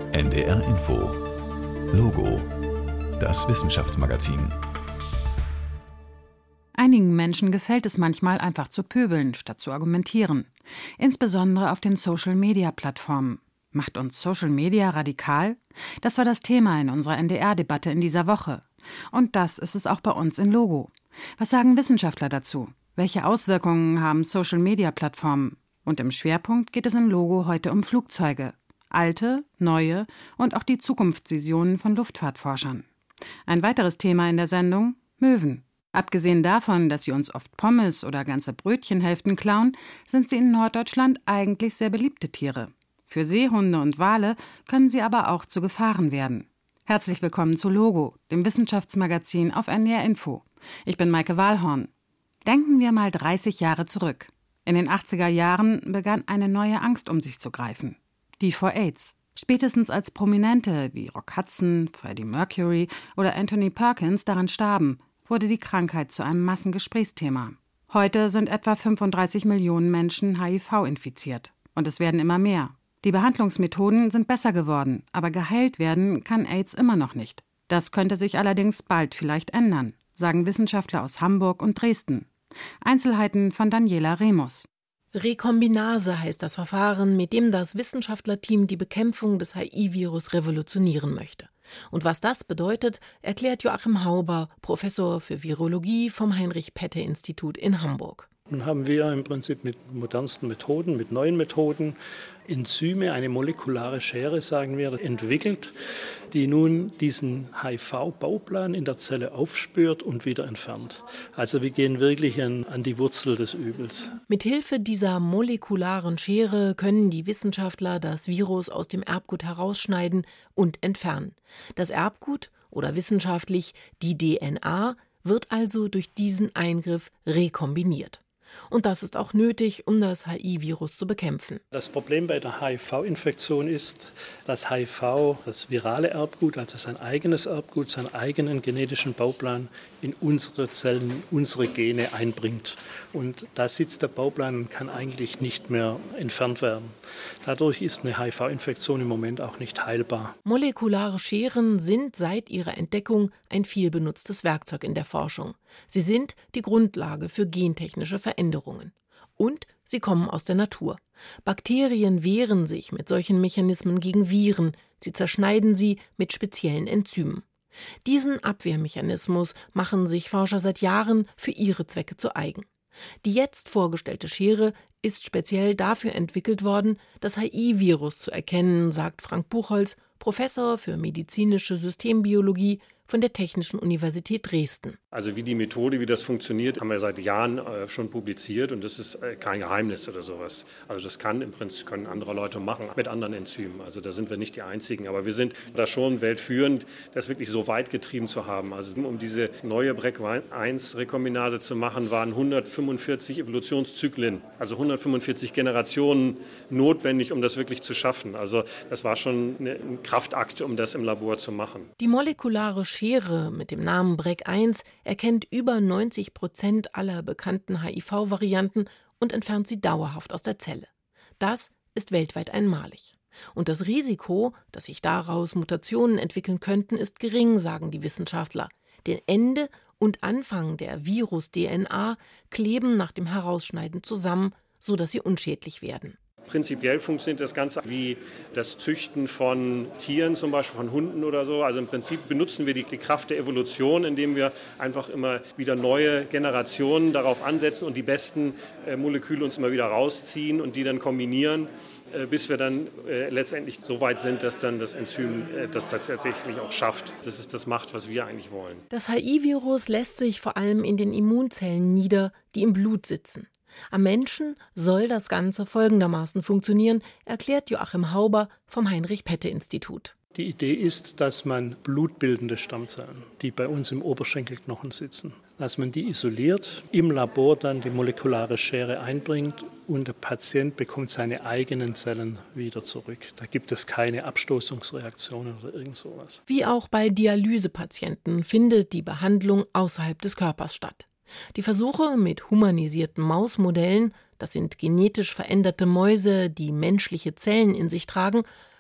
NDR Info Logo, das Wissenschaftsmagazin. Einigen Menschen gefällt es manchmal einfach zu pöbeln, statt zu argumentieren. Insbesondere auf den Social-Media-Plattformen. Macht uns Social Media radikal? Das war das Thema in unserer NDR-Debatte in dieser Woche. Und das ist es auch bei uns in Logo. Was sagen Wissenschaftler dazu? Welche Auswirkungen haben Social-Media-Plattformen? Und im Schwerpunkt geht es in Logo heute um Flugzeuge. Alte, neue und auch die Zukunftsvisionen von Luftfahrtforschern. Ein weiteres Thema in der Sendung: Möwen. Abgesehen davon, dass sie uns oft Pommes oder ganze Brötchenhälften klauen, sind sie in Norddeutschland eigentlich sehr beliebte Tiere. Für Seehunde und Wale können sie aber auch zu Gefahren werden. Herzlich willkommen zu Logo, dem Wissenschaftsmagazin auf NDR Info. Ich bin Maike Wahlhorn. Denken wir mal 30 Jahre zurück. In den 80er Jahren begann eine neue Angst um sich zu greifen. Die vor AIDS. Spätestens als Prominente wie Rock Hudson, Freddie Mercury oder Anthony Perkins daran starben, wurde die Krankheit zu einem Massengesprächsthema. Heute sind etwa 35 Millionen Menschen HIV-infiziert. Und es werden immer mehr. Die Behandlungsmethoden sind besser geworden, aber geheilt werden kann AIDS immer noch nicht. Das könnte sich allerdings bald vielleicht ändern, sagen Wissenschaftler aus Hamburg und Dresden. Einzelheiten von Daniela Remus. Rekombinase heißt das Verfahren, mit dem das Wissenschaftlerteam die Bekämpfung des HIV-Virus revolutionieren möchte. Und was das bedeutet, erklärt Joachim Hauber, Professor für Virologie vom Heinrich-Pette-Institut in Hamburg. Nun haben wir im Prinzip mit modernsten Methoden, mit neuen Methoden, Enzyme, eine molekulare Schere, sagen wir, entwickelt, die nun diesen HIV-Bauplan in der Zelle aufspürt und wieder entfernt. Also wir gehen wirklich an die Wurzel des Übels. Mithilfe dieser molekularen Schere können die Wissenschaftler das Virus aus dem Erbgut herausschneiden und entfernen. Das Erbgut, oder wissenschaftlich die DNA, wird also durch diesen Eingriff rekombiniert. Und das ist auch nötig, um das HIV-Virus zu bekämpfen. Das Problem bei der HIV-Infektion ist, dass HIV das virale Erbgut, also sein eigenes Erbgut, seinen eigenen genetischen Bauplan in unsere Zellen, in unsere Gene einbringt. Und da sitzt der Bauplan und kann eigentlich nicht mehr entfernt werden. Dadurch ist eine HIV-Infektion im Moment auch nicht heilbar. Molekulare Scheren sind seit ihrer Entdeckung ein viel benutztes Werkzeug in der Forschung. Sie sind die Grundlage für gentechnische Veränderungen. Und sie kommen aus der Natur. Bakterien wehren sich mit solchen Mechanismen gegen Viren. Sie zerschneiden sie mit speziellen Enzymen. Diesen Abwehrmechanismus machen sich Forscher seit Jahren für ihre Zwecke zu eigen. Die jetzt vorgestellte Schere ist speziell dafür entwickelt worden, das HIV-Virus zu erkennen, sagt Frank Buchholz, Professor für medizinische Systembiologie von der Technischen Universität Dresden. Also wie die Methode, wie das funktioniert, haben wir seit Jahren schon publiziert und das ist kein Geheimnis oder sowas. Also das können andere Leute machen mit anderen Enzymen. Also da sind wir nicht die Einzigen, aber wir sind da schon weltführend, das wirklich so weit getrieben zu haben. Also um diese neue BRCA1-Rekombinase zu machen, waren 145 Evolutionszyklen, also 145 Generationen notwendig, um das wirklich zu schaffen. Also das war schon ein Kraftakt, um das im Labor zu machen. Die molekulare Schere mit dem Namen BRCA1 erkennt über 90% aller bekannten HIV-Varianten und entfernt sie dauerhaft aus der Zelle. Das ist weltweit einmalig. Und das Risiko, dass sich daraus Mutationen entwickeln könnten, ist gering, sagen die Wissenschaftler. Denn Ende und Anfang der Virus-DNA kleben nach dem Herausschneiden zusammen, sodass sie unschädlich werden. Prinzipiell funktioniert das Ganze wie das Züchten von Tieren, zum Beispiel von Hunden oder so. Also im Prinzip benutzen wir die Kraft der Evolution, indem wir einfach immer wieder neue Generationen darauf ansetzen und die besten Moleküle uns immer wieder rausziehen und die dann kombinieren, bis wir dann letztendlich so weit sind, dass dann das Enzym das tatsächlich auch schafft, dass es das macht, was wir eigentlich wollen. Das HIV-Virus lässt sich vor allem in den Immunzellen nieder, die im Blut sitzen. Am Menschen soll das Ganze folgendermaßen funktionieren, erklärt Joachim Hauber vom Heinrich-Pette-Institut. Die Idee ist, dass man blutbildende Stammzellen, die bei uns im Oberschenkelknochen sitzen, dass man die isoliert, im Labor dann die molekulare Schere einbringt und der Patient bekommt seine eigenen Zellen wieder zurück. Da gibt es keine Abstoßungsreaktionen oder irgend sowas. Wie auch bei Dialysepatienten findet die Behandlung außerhalb des Körpers statt. Die Versuche mit humanisierten Mausmodellen, das sind genetisch veränderte Mäuse, die menschliche Zellen in sich tragen,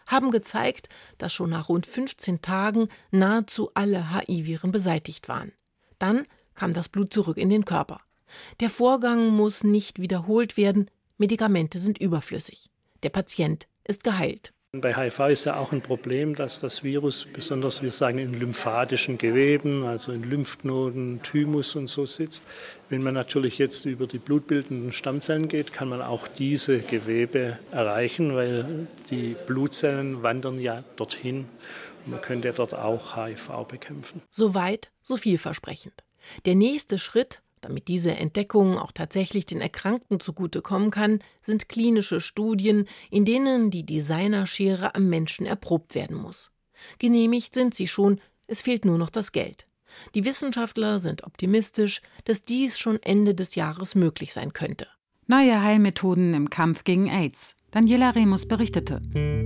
haben gezeigt, dass schon nach rund 15 Tagen nahezu alle HIV-Viren beseitigt waren. Dann kam das Blut zurück in den Körper. Der Vorgang muss nicht wiederholt werden, Medikamente sind überflüssig. Der Patient ist geheilt. Bei HIV ist ja auch ein Problem, dass das Virus, besonders wir sagen in lymphatischen Geweben, also in Lymphknoten, Thymus und so sitzt. Wenn man natürlich jetzt über die blutbildenden Stammzellen geht, kann man auch diese Gewebe erreichen, weil die Blutzellen wandern ja dorthin und man könnte dort auch HIV bekämpfen. Soweit, so vielversprechend. Der nächste Schritt, damit diese Entdeckung auch tatsächlich den Erkrankten zugutekommen kann, sind klinische Studien, in denen die Designerschere am Menschen erprobt werden muss. Genehmigt sind sie schon, es fehlt nur noch das Geld. Die Wissenschaftler sind optimistisch, dass dies schon Ende des Jahres möglich sein könnte. Neue Heilmethoden im Kampf gegen AIDS. Daniela Remus berichtete.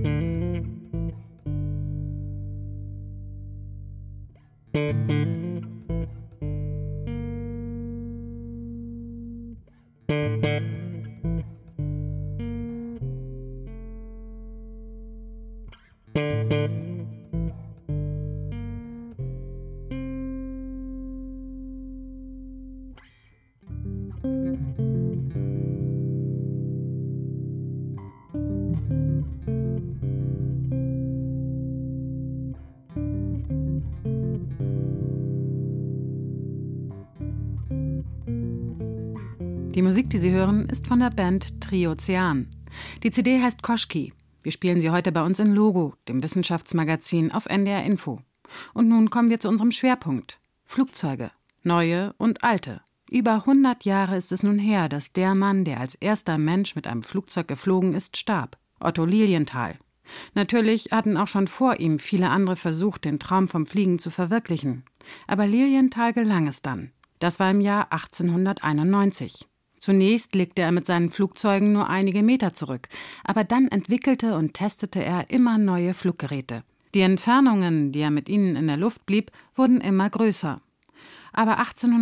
Die Musik, die Sie hören, ist von der Band Triozean. Die CD heißt Koschki. Wir spielen sie heute bei uns in Logo, dem Wissenschaftsmagazin auf NDR Info. Und nun kommen wir zu unserem Schwerpunkt. Flugzeuge. Neue und alte. Über 100 Jahre ist es nun her, dass der Mann, der als erster Mensch mit einem Flugzeug geflogen ist, starb. Otto Lilienthal. Natürlich hatten auch schon vor ihm viele andere versucht, den Traum vom Fliegen zu verwirklichen. Aber Lilienthal gelang es dann. Das war im Jahr 1891. Zunächst legte er mit seinen Flugzeugen nur einige Meter zurück, aber dann entwickelte und testete er immer neue Fluggeräte. Die Entfernungen, die er mit ihnen in der Luft blieb, wurden immer größer. Aber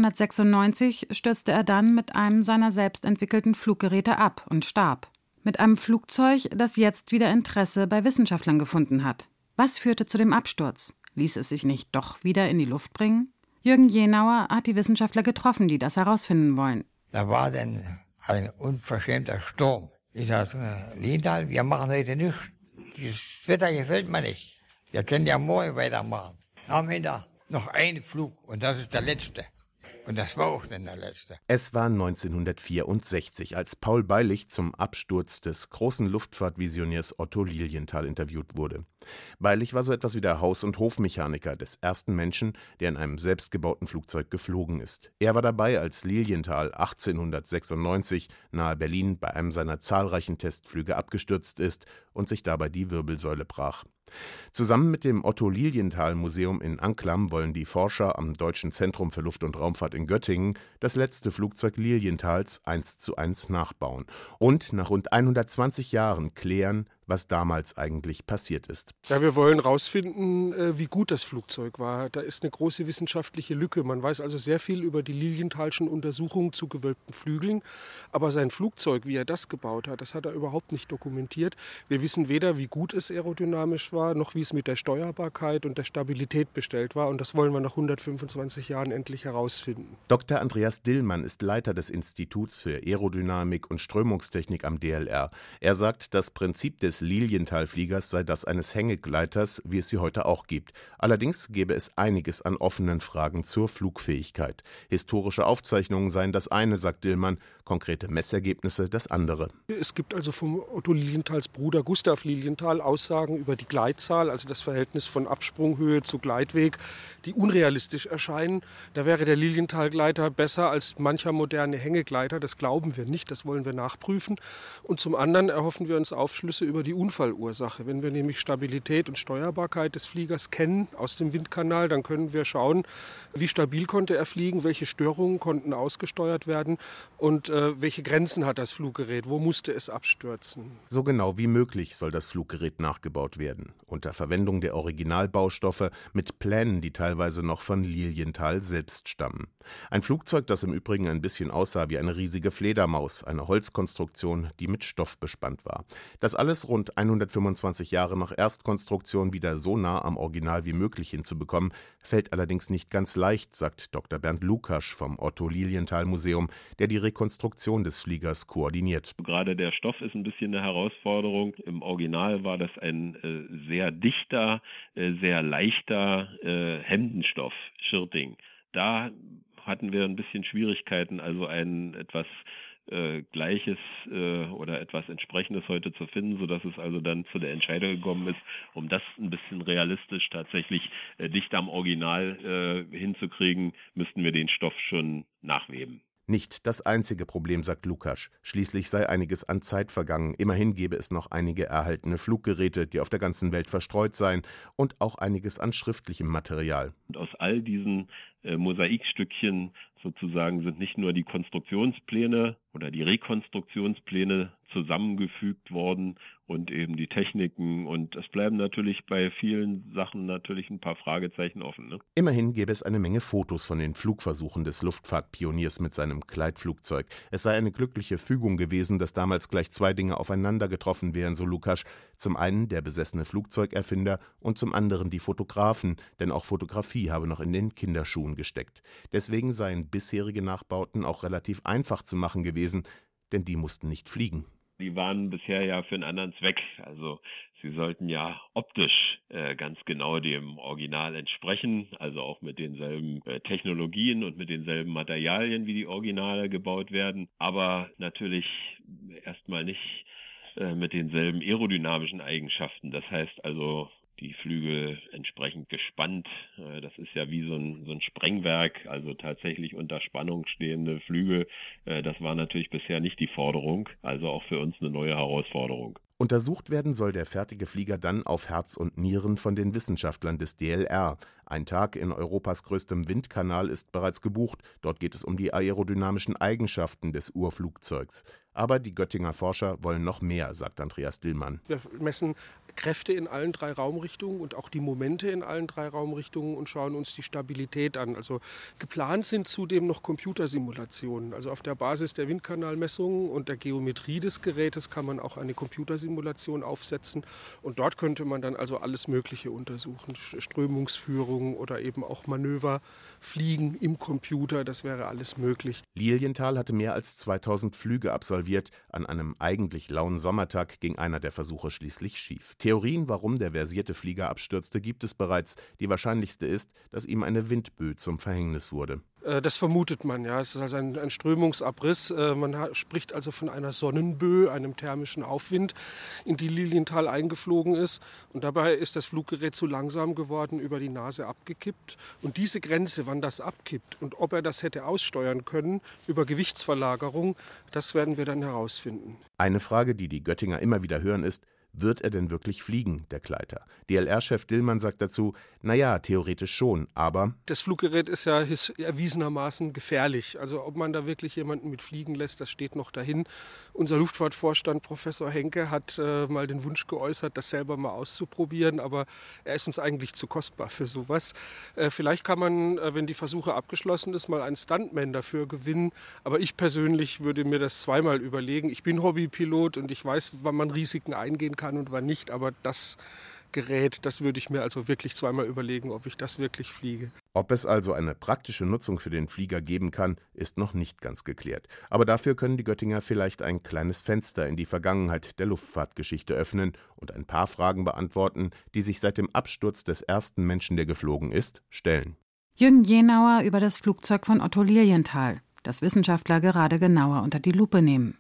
1896 stürzte er dann mit einem seiner selbst entwickelten Fluggeräte ab und starb. Mit einem Flugzeug, das jetzt wieder Interesse bei Wissenschaftlern gefunden hat. Was führte zu dem Absturz? Ließ es sich nicht doch wieder in die Luft bringen? Jürgen Jenauer hat die Wissenschaftler getroffen, die das herausfinden wollen. Da war dann ein unverschämter Sturm. Ich sagte, Lilienthal, wir machen heute nichts. Dieses Wetter gefällt mir nicht. Wir können ja morgen weitermachen. Haben wir da noch einen Flug und das ist der letzte. Und das war auch dann der letzte. Es war 1964, als Paul Beilich zum Absturz des großen Luftfahrtvisionärs Otto Lilienthal interviewt wurde. Beilich war so etwas wie der Haus- und Hofmechaniker des ersten Menschen, der in einem selbstgebauten Flugzeug geflogen ist. Er war dabei, als Lilienthal 1896 nahe Berlin bei einem seiner zahlreichen Testflüge abgestürzt ist und sich dabei die Wirbelsäule brach. Zusammen mit dem Otto-Lilienthal-Museum in Anklam wollen die Forscher am Deutschen Zentrum für Luft- und Raumfahrt in Göttingen das letzte Flugzeug Lilienthals 1:1 nachbauen und nach rund 120 Jahren klären, was damals eigentlich passiert ist. Ja, wir wollen herausfinden, wie gut das Flugzeug war. Da ist eine große wissenschaftliche Lücke. Man weiß also sehr viel über die Lilienthalschen Untersuchungen zu gewölbten Flügeln. Aber sein Flugzeug, wie er das gebaut hat, das hat er überhaupt nicht dokumentiert. Wir wissen weder, wie gut es aerodynamisch war, noch wie es mit der Steuerbarkeit und der Stabilität bestellt war. Und das wollen wir nach 125 Jahren endlich herausfinden. Dr. Andreas Dillmann ist Leiter des Instituts für Aerodynamik und Strömungstechnik am DLR. Er sagt, das Prinzip des Lilienthal-Fliegers sei das eines Hängegleiters, wie es sie heute auch gibt. Allerdings gäbe es einiges an offenen Fragen zur Flugfähigkeit. Historische Aufzeichnungen seien das eine, sagt Dillmann, konkrete Messergebnisse das andere. Es gibt also vom Otto Lilienthals Bruder Gustav Lilienthal Aussagen über die Gleitzahl, also das Verhältnis von Absprunghöhe zu Gleitweg, die unrealistisch erscheinen. Da wäre der Lilienthal-Gleiter besser als mancher moderne Hängegleiter. Das glauben wir nicht, das wollen wir nachprüfen. Und zum anderen erhoffen wir uns Aufschlüsse über die Unfallursache. Wenn wir nämlich Stabilität und Steuerbarkeit des Fliegers kennen aus dem Windkanal, dann können wir schauen, wie stabil konnte er fliegen, welche Störungen konnten ausgesteuert werden und welche Grenzen hat das Fluggerät, wo musste es abstürzen. So genau wie möglich soll das Fluggerät nachgebaut werden, unter Verwendung der Originalbaustoffe mit Plänen, die teilweise noch von Lilienthal selbst stammen. Ein Flugzeug, das im Übrigen ein bisschen aussah wie eine riesige Fledermaus, eine Holzkonstruktion, die mit Stoff bespannt war. Das alles rund 125 Jahre nach Erstkonstruktion wieder so nah am Original wie möglich hinzubekommen, fällt allerdings nicht ganz leicht, sagt Dr. Bernd Lukasch vom Otto-Lilienthal-Museum, der die Rekonstruktion des Fliegers koordiniert. Gerade der Stoff ist ein bisschen eine Herausforderung. Im Original war das ein sehr dichter, sehr leichter Hemdenstoff, Schirting. Da hatten wir ein bisschen Schwierigkeiten, also ein etwas Gleiches oder etwas Entsprechendes heute zu finden, sodass es also dann zu der Entscheidung gekommen ist, um das ein bisschen realistisch tatsächlich dicht am Original hinzukriegen, müssten wir den Stoff schon nachweben. Nicht das einzige Problem, sagt Lukasch. Schließlich sei einiges an Zeit vergangen. Immerhin gäbe es noch einige erhaltene Fluggeräte, die auf der ganzen Welt verstreut seien, und auch einiges an schriftlichem Material. Und aus all diesen Mosaikstückchen sozusagen sind nicht nur die Konstruktionspläne oder die Rekonstruktionspläne zusammengefügt worden und eben die Techniken, und es bleiben natürlich bei vielen Sachen natürlich ein paar Fragezeichen offen. Ne? Immerhin gäbe es eine Menge Fotos von den Flugversuchen des Luftfahrtpioniers mit seinem Gleitflugzeug. Es sei eine glückliche Fügung gewesen, dass damals gleich zwei Dinge aufeinander getroffen wären, so Lukasch. Zum einen der besessene Flugzeugerfinder und zum anderen die Fotografen, denn auch Fotografie habe noch in den Kinderschuhen gesteckt. Deswegen seien bisherige Nachbauten auch relativ einfach zu machen gewesen, denn die mussten nicht fliegen. Die waren bisher ja für einen anderen Zweck. Also sie sollten ja optisch ganz genau dem Original entsprechen, also auch mit denselben Technologien und mit denselben Materialien, wie die Originale gebaut werden, aber natürlich erstmal nicht mit denselben aerodynamischen Eigenschaften. Das heißt also, die Flügel entsprechend gespannt. Das ist ja wie so ein Sprengwerk, also tatsächlich unter Spannung stehende Flügel. Das war natürlich bisher nicht die Forderung, also auch für uns eine neue Herausforderung. Untersucht werden soll der fertige Flieger dann auf Herz und Nieren von den Wissenschaftlern des DLR. Ein Tag in Europas größtem Windkanal ist bereits gebucht. Dort geht es um die aerodynamischen Eigenschaften des Urflugzeugs. Aber die Göttinger Forscher wollen noch mehr, sagt Andreas Dillmann. Wir messen Kräfte in allen 3 Raumrichtungen und auch die Momente in allen 3 Raumrichtungen und schauen uns die Stabilität an. Also geplant sind zudem noch Computersimulationen. Also auf der Basis der Windkanalmessungen und der Geometrie des Gerätes kann man auch eine Computersimulation aufsetzen. Und dort könnte man dann also alles Mögliche untersuchen. Strömungsführung oder eben auch Manöver, Fliegen im Computer, das wäre alles möglich. Lilienthal hatte mehr als 2000 Flüge absolviert. An einem eigentlich lauen Sommertag ging einer der Versuche schließlich schief. Theorien, warum der versierte Flieger abstürzte, gibt es bereits. Die wahrscheinlichste ist, dass ihm eine Windböe zum Verhängnis wurde. Das vermutet man, ja. Es ist also ein Strömungsabriss. Man spricht also von einer Sonnenböe, einem thermischen Aufwind, in die Lilienthal eingeflogen ist. Und dabei ist das Fluggerät zu langsam geworden, über die Nase abgekippt. Und diese Grenze, wann das abkippt und ob er das hätte aussteuern können über Gewichtsverlagerung, das werden wir dann herausfinden. Eine Frage, die die Göttinger immer wieder hören, ist: Wird er denn wirklich fliegen, der Gleiter? DLR-Chef Dillmann sagt dazu, naja, theoretisch schon, aber... Das Fluggerät ist ja erwiesenermaßen gefährlich. Also ob man da wirklich jemanden mit fliegen lässt, das steht noch dahin. Unser Luftfahrtvorstand, Professor Henke, hat mal den Wunsch geäußert, das selber mal auszuprobieren, aber er ist uns eigentlich zu kostbar für sowas. Vielleicht kann man, wenn die Versuche abgeschlossen ist, mal einen Stuntman dafür gewinnen, aber ich persönlich würde mir das zweimal überlegen. Ich bin Hobbypilot und ich weiß, wann man Risiken eingehen kann und wann nicht, aber das Gerät, das würde ich mir also wirklich zweimal überlegen, ob ich das wirklich fliege. Ob es also eine praktische Nutzung für den Flieger geben kann, ist noch nicht ganz geklärt. Aber dafür können die Göttinger vielleicht ein kleines Fenster in die Vergangenheit der Luftfahrtgeschichte öffnen und ein paar Fragen beantworten, die sich seit dem Absturz des ersten Menschen, der geflogen ist, stellen. Jürgen Jenauer über das Flugzeug von Otto Lilienthal, das Wissenschaftler gerade genauer unter die Lupe nehmen.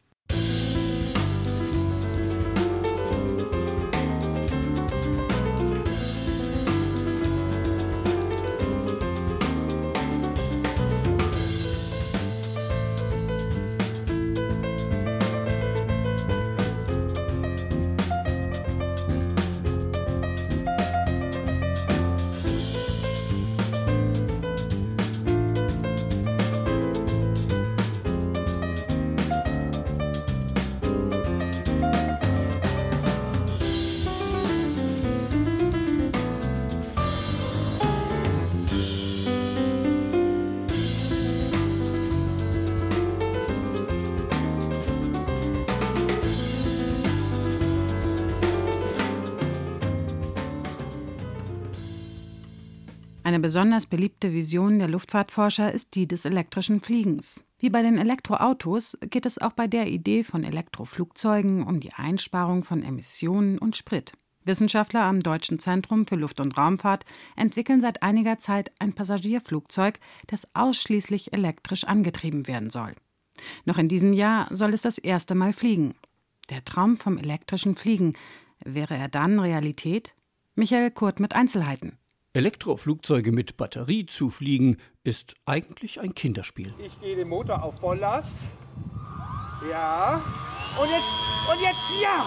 Eine besonders beliebte Vision der Luftfahrtforscher ist die des elektrischen Fliegens. Wie bei den Elektroautos geht es auch bei der Idee von Elektroflugzeugen um die Einsparung von Emissionen und Sprit. Wissenschaftler am Deutschen Zentrum für Luft- und Raumfahrt entwickeln seit einiger Zeit ein Passagierflugzeug, das ausschließlich elektrisch angetrieben werden soll. Noch in diesem Jahr soll es das erste Mal fliegen. Der Traum vom elektrischen Fliegen, wäre er dann Realität? Michael Kurt mit Einzelheiten. Elektroflugzeuge mit Batterie zu fliegen, ist eigentlich ein Kinderspiel. Ich gehe den Motor auf Volllast. Ja. Und jetzt, ja!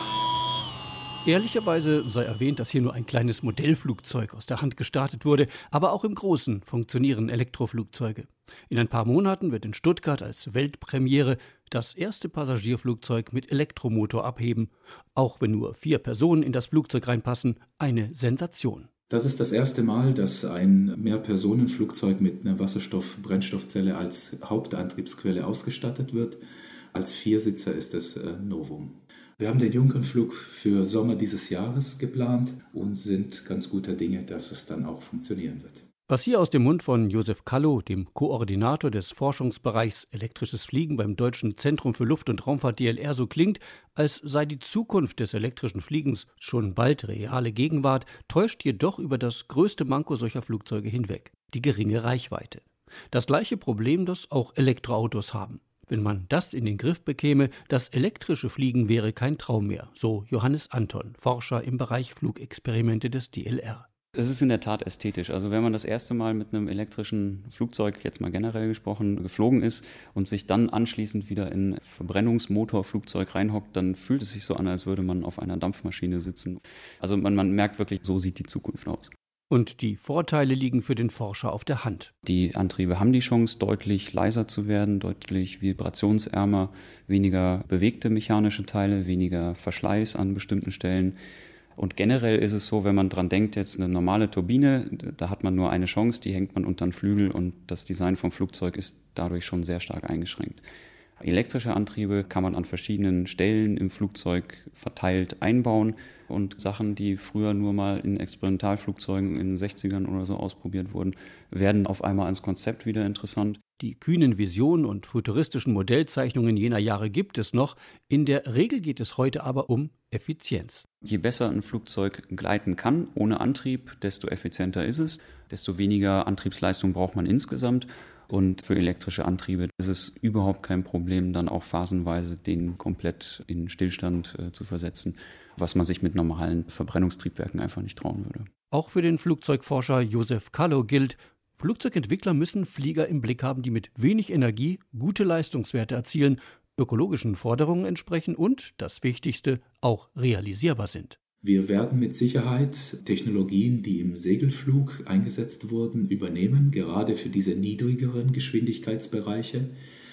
Ehrlicherweise sei erwähnt, dass hier nur ein kleines Modellflugzeug aus der Hand gestartet wurde, aber auch im Großen funktionieren Elektroflugzeuge. In ein paar Monaten wird in Stuttgart als Weltpremiere das erste Passagierflugzeug mit Elektromotor abheben. Auch wenn nur 4 Personen in das Flugzeug reinpassen, eine Sensation. Das ist das erste Mal, dass ein Mehrpersonenflugzeug mit einer Wasserstoff-Brennstoffzelle als Hauptantriebsquelle ausgestattet wird. Als Viersitzer ist es Novum. Wir haben den Jungfernflug für Sommer dieses Jahres geplant und sind ganz guter Dinge, dass es dann auch funktionieren wird. Was hier aus dem Mund von Josef Kallo, dem Koordinator des Forschungsbereichs Elektrisches Fliegen beim Deutschen Zentrum für Luft- und Raumfahrt DLR so klingt, als sei die Zukunft des elektrischen Fliegens schon bald reale Gegenwart, täuscht jedoch über das größte Manko solcher Flugzeuge hinweg: die geringe Reichweite. Das gleiche Problem, das auch Elektroautos haben. Wenn man das in den Griff bekäme, das elektrische Fliegen wäre kein Traum mehr, so Johannes Anton, Forscher im Bereich Flugexperimente des DLR. Es ist in der Tat ästhetisch. Also wenn man das erste Mal mit einem elektrischen Flugzeug, jetzt mal generell gesprochen, geflogen ist und sich dann anschließend wieder in ein Verbrennungsmotorflugzeug reinhockt, dann fühlt es sich so an, als würde man auf einer Dampfmaschine sitzen. Also man merkt wirklich, so sieht die Zukunft aus. Und die Vorteile liegen für den Forscher auf der Hand. Die Antriebe haben die Chance, deutlich leiser zu werden, deutlich vibrationsärmer, weniger bewegte mechanische Teile, weniger Verschleiß an bestimmten Stellen. Und generell ist es so, wenn man dran denkt, jetzt eine normale Turbine, da hat man nur eine Chance, die hängt man unter den Flügel und das Design vom Flugzeug ist dadurch schon sehr stark eingeschränkt. Elektrische Antriebe kann man an verschiedenen Stellen im Flugzeug verteilt einbauen und Sachen, die früher nur mal in Experimentalflugzeugen in den 60ern oder so ausprobiert wurden, werden auf einmal als Konzept wieder interessant. Die kühnen Visionen und futuristischen Modellzeichnungen jener Jahre gibt es noch. In der Regel geht es heute aber um Effizienz. Je besser ein Flugzeug gleiten kann ohne Antrieb, desto effizienter ist es, desto weniger Antriebsleistung braucht man insgesamt. Und für elektrische Antriebe ist es überhaupt kein Problem, dann auch phasenweise den komplett in Stillstand zu versetzen, was man sich mit normalen Verbrennungstriebwerken einfach nicht trauen würde. Auch für den Flugzeugforscher Josef Kallo gilt, Flugzeugentwickler müssen Flieger im Blick haben, die mit wenig Energie gute Leistungswerte erzielen, ökologischen Forderungen entsprechen und, das Wichtigste, auch realisierbar sind. Wir werden mit Sicherheit Technologien, die im Segelflug eingesetzt wurden, übernehmen, gerade für diese niedrigeren Geschwindigkeitsbereiche.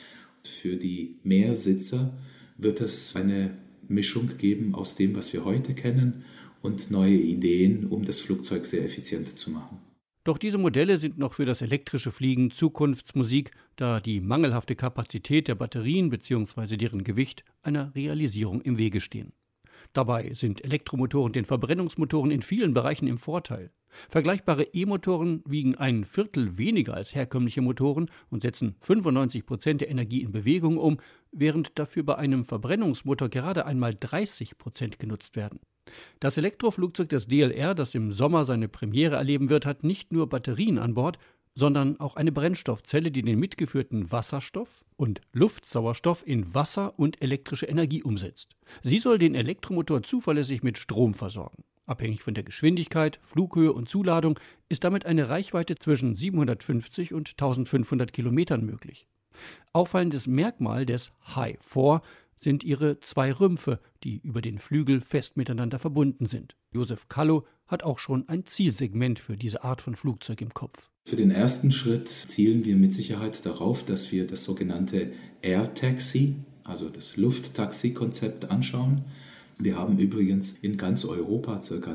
Für die Mehrsitzer wird es eine Mischung geben aus dem, was wir heute kennen, und neue Ideen, um das Flugzeug sehr effizient zu machen. Doch diese Modelle sind noch für das elektrische Fliegen Zukunftsmusik, da die mangelhafte Kapazität der Batterien bzw. deren Gewicht einer Realisierung im Wege stehen. Dabei sind Elektromotoren den Verbrennungsmotoren in vielen Bereichen im Vorteil. Vergleichbare E-Motoren wiegen 1/4 weniger als herkömmliche Motoren und setzen 95% der Energie in Bewegung um, während dafür bei einem Verbrennungsmotor gerade einmal 30% genutzt werden. Das Elektroflugzeug des DLR, das im Sommer seine Premiere erleben wird, hat nicht nur Batterien an Bord, sondern auch eine Brennstoffzelle, die den mitgeführten Wasserstoff und Luftsauerstoff in Wasser und elektrische Energie umsetzt. Sie soll den Elektromotor zuverlässig mit Strom versorgen. Abhängig von der Geschwindigkeit, Flughöhe und Zuladung ist damit eine Reichweite zwischen 750 und 1500 Kilometern möglich. Auffallendes Merkmal des Hi-4 sind ihre 2 Rümpfe, die über den Flügel fest miteinander verbunden sind. Josef Kallo hat auch schon ein Zielsegment für diese Art von Flugzeug im Kopf. Für den ersten Schritt zielen wir mit Sicherheit darauf, dass wir das sogenannte Air Taxi, also das Lufttaxi-Konzept anschauen. Wir haben übrigens in ganz Europa ca.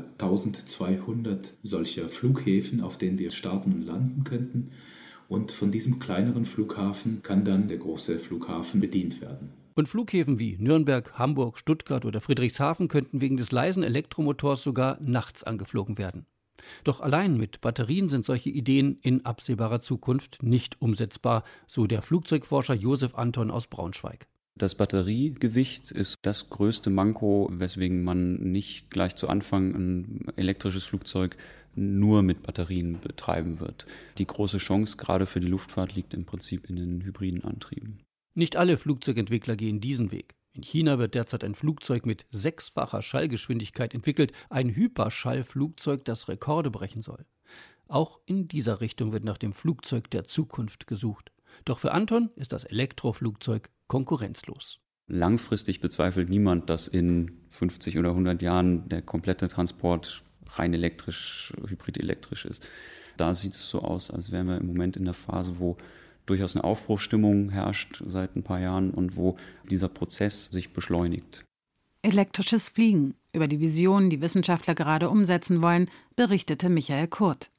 1200 solcher Flughäfen, auf denen wir starten und landen könnten. Und von diesem kleineren Flughafen kann dann der große Flughafen bedient werden. Und Flughäfen wie Nürnberg, Hamburg, Stuttgart oder Friedrichshafen könnten wegen des leisen Elektromotors sogar nachts angeflogen werden. Doch allein mit Batterien sind solche Ideen in absehbarer Zukunft nicht umsetzbar, so der Flugzeugforscher Josef Anton aus Braunschweig. Das Batteriegewicht ist das größte Manko, weswegen man nicht gleich zu Anfang ein elektrisches Flugzeug nur mit Batterien betreiben wird. Die große Chance gerade für die Luftfahrt liegt im Prinzip in den hybriden Antrieben. Nicht alle Flugzeugentwickler gehen diesen Weg. In China wird derzeit ein Flugzeug mit 6-facher Schallgeschwindigkeit entwickelt, ein Hyperschallflugzeug, das Rekorde brechen soll. Auch in dieser Richtung wird nach dem Flugzeug der Zukunft gesucht. Doch für Anton ist das Elektroflugzeug konkurrenzlos. Langfristig bezweifelt niemand, dass in 50 oder 100 Jahren der komplette Transport rein elektrisch, hybrid-elektrisch ist. Da sieht es so aus, als wären wir im Moment in der Phase, wo durchaus eine Aufbruchsstimmung herrscht seit ein paar Jahren und wo dieser Prozess sich beschleunigt. Elektrisches Fliegen, über die Vision, die Wissenschaftler gerade umsetzen wollen, berichtete Michael Kurt.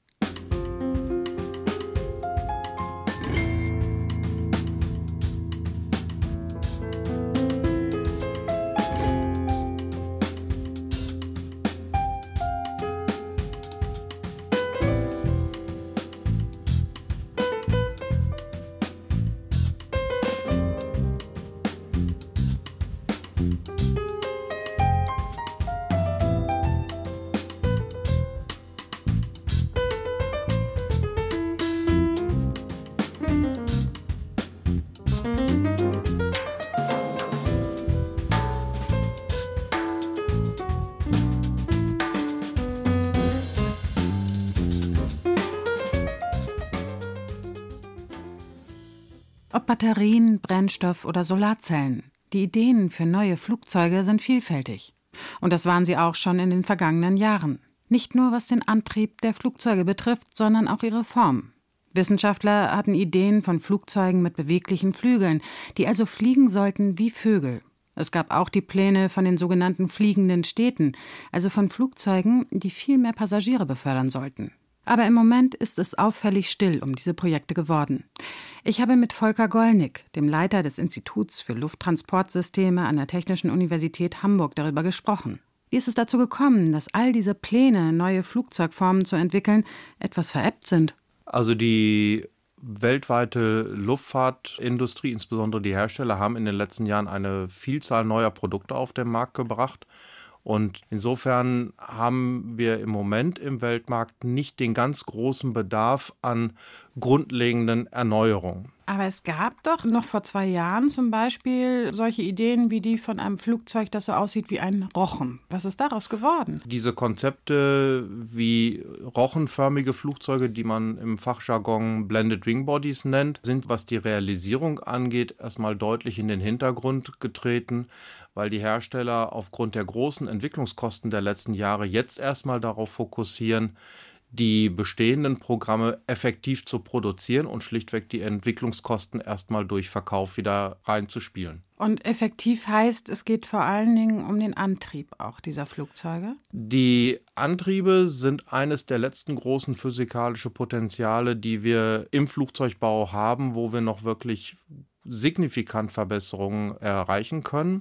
Ob Batterien, Brennstoff oder Solarzellen, die Ideen für neue Flugzeuge sind vielfältig. Und das waren sie auch schon in den vergangenen Jahren. Nicht nur was den Antrieb der Flugzeuge betrifft, sondern auch ihre Form. Wissenschaftler hatten Ideen von Flugzeugen mit beweglichen Flügeln, die also fliegen sollten wie Vögel. Es gab auch die Pläne von den sogenannten fliegenden Städten, also von Flugzeugen, die viel mehr Passagiere befördern sollten. Aber im Moment ist es auffällig still um diese Projekte geworden. Ich habe mit Volker Gollnick, dem Leiter des Instituts für Lufttransportsysteme an der Technischen Universität Hamburg, darüber gesprochen. Wie ist es dazu gekommen, dass all diese Pläne, neue Flugzeugformen zu entwickeln, etwas verebbt sind? Also die weltweite Luftfahrtindustrie, insbesondere die Hersteller, haben in den letzten Jahren eine Vielzahl neuer Produkte auf den Markt gebracht. Und insofern haben wir im Moment im Weltmarkt nicht den ganz großen Bedarf an grundlegenden Erneuerungen. Aber es gab doch noch vor 2 Jahren zum Beispiel solche Ideen wie die von einem Flugzeug, das so aussieht wie ein Rochen. Was ist daraus geworden? Diese Konzepte wie rochenförmige Flugzeuge, die man im Fachjargon Blended Wing Bodies nennt, sind, was die Realisierung angeht, erstmal deutlich in den Hintergrund getreten, weil die Hersteller aufgrund der großen Entwicklungskosten der letzten Jahre jetzt erstmal darauf fokussieren, die bestehenden Programme effektiv zu produzieren und schlichtweg die Entwicklungskosten erstmal durch Verkauf wieder reinzuspielen. Und effektiv heißt, es geht vor allen Dingen um den Antrieb auch dieser Flugzeuge? Die Antriebe sind eines der letzten großen physikalischen Potenziale, die wir im Flugzeugbau haben, wo wir noch wirklich signifikant Verbesserungen erreichen können.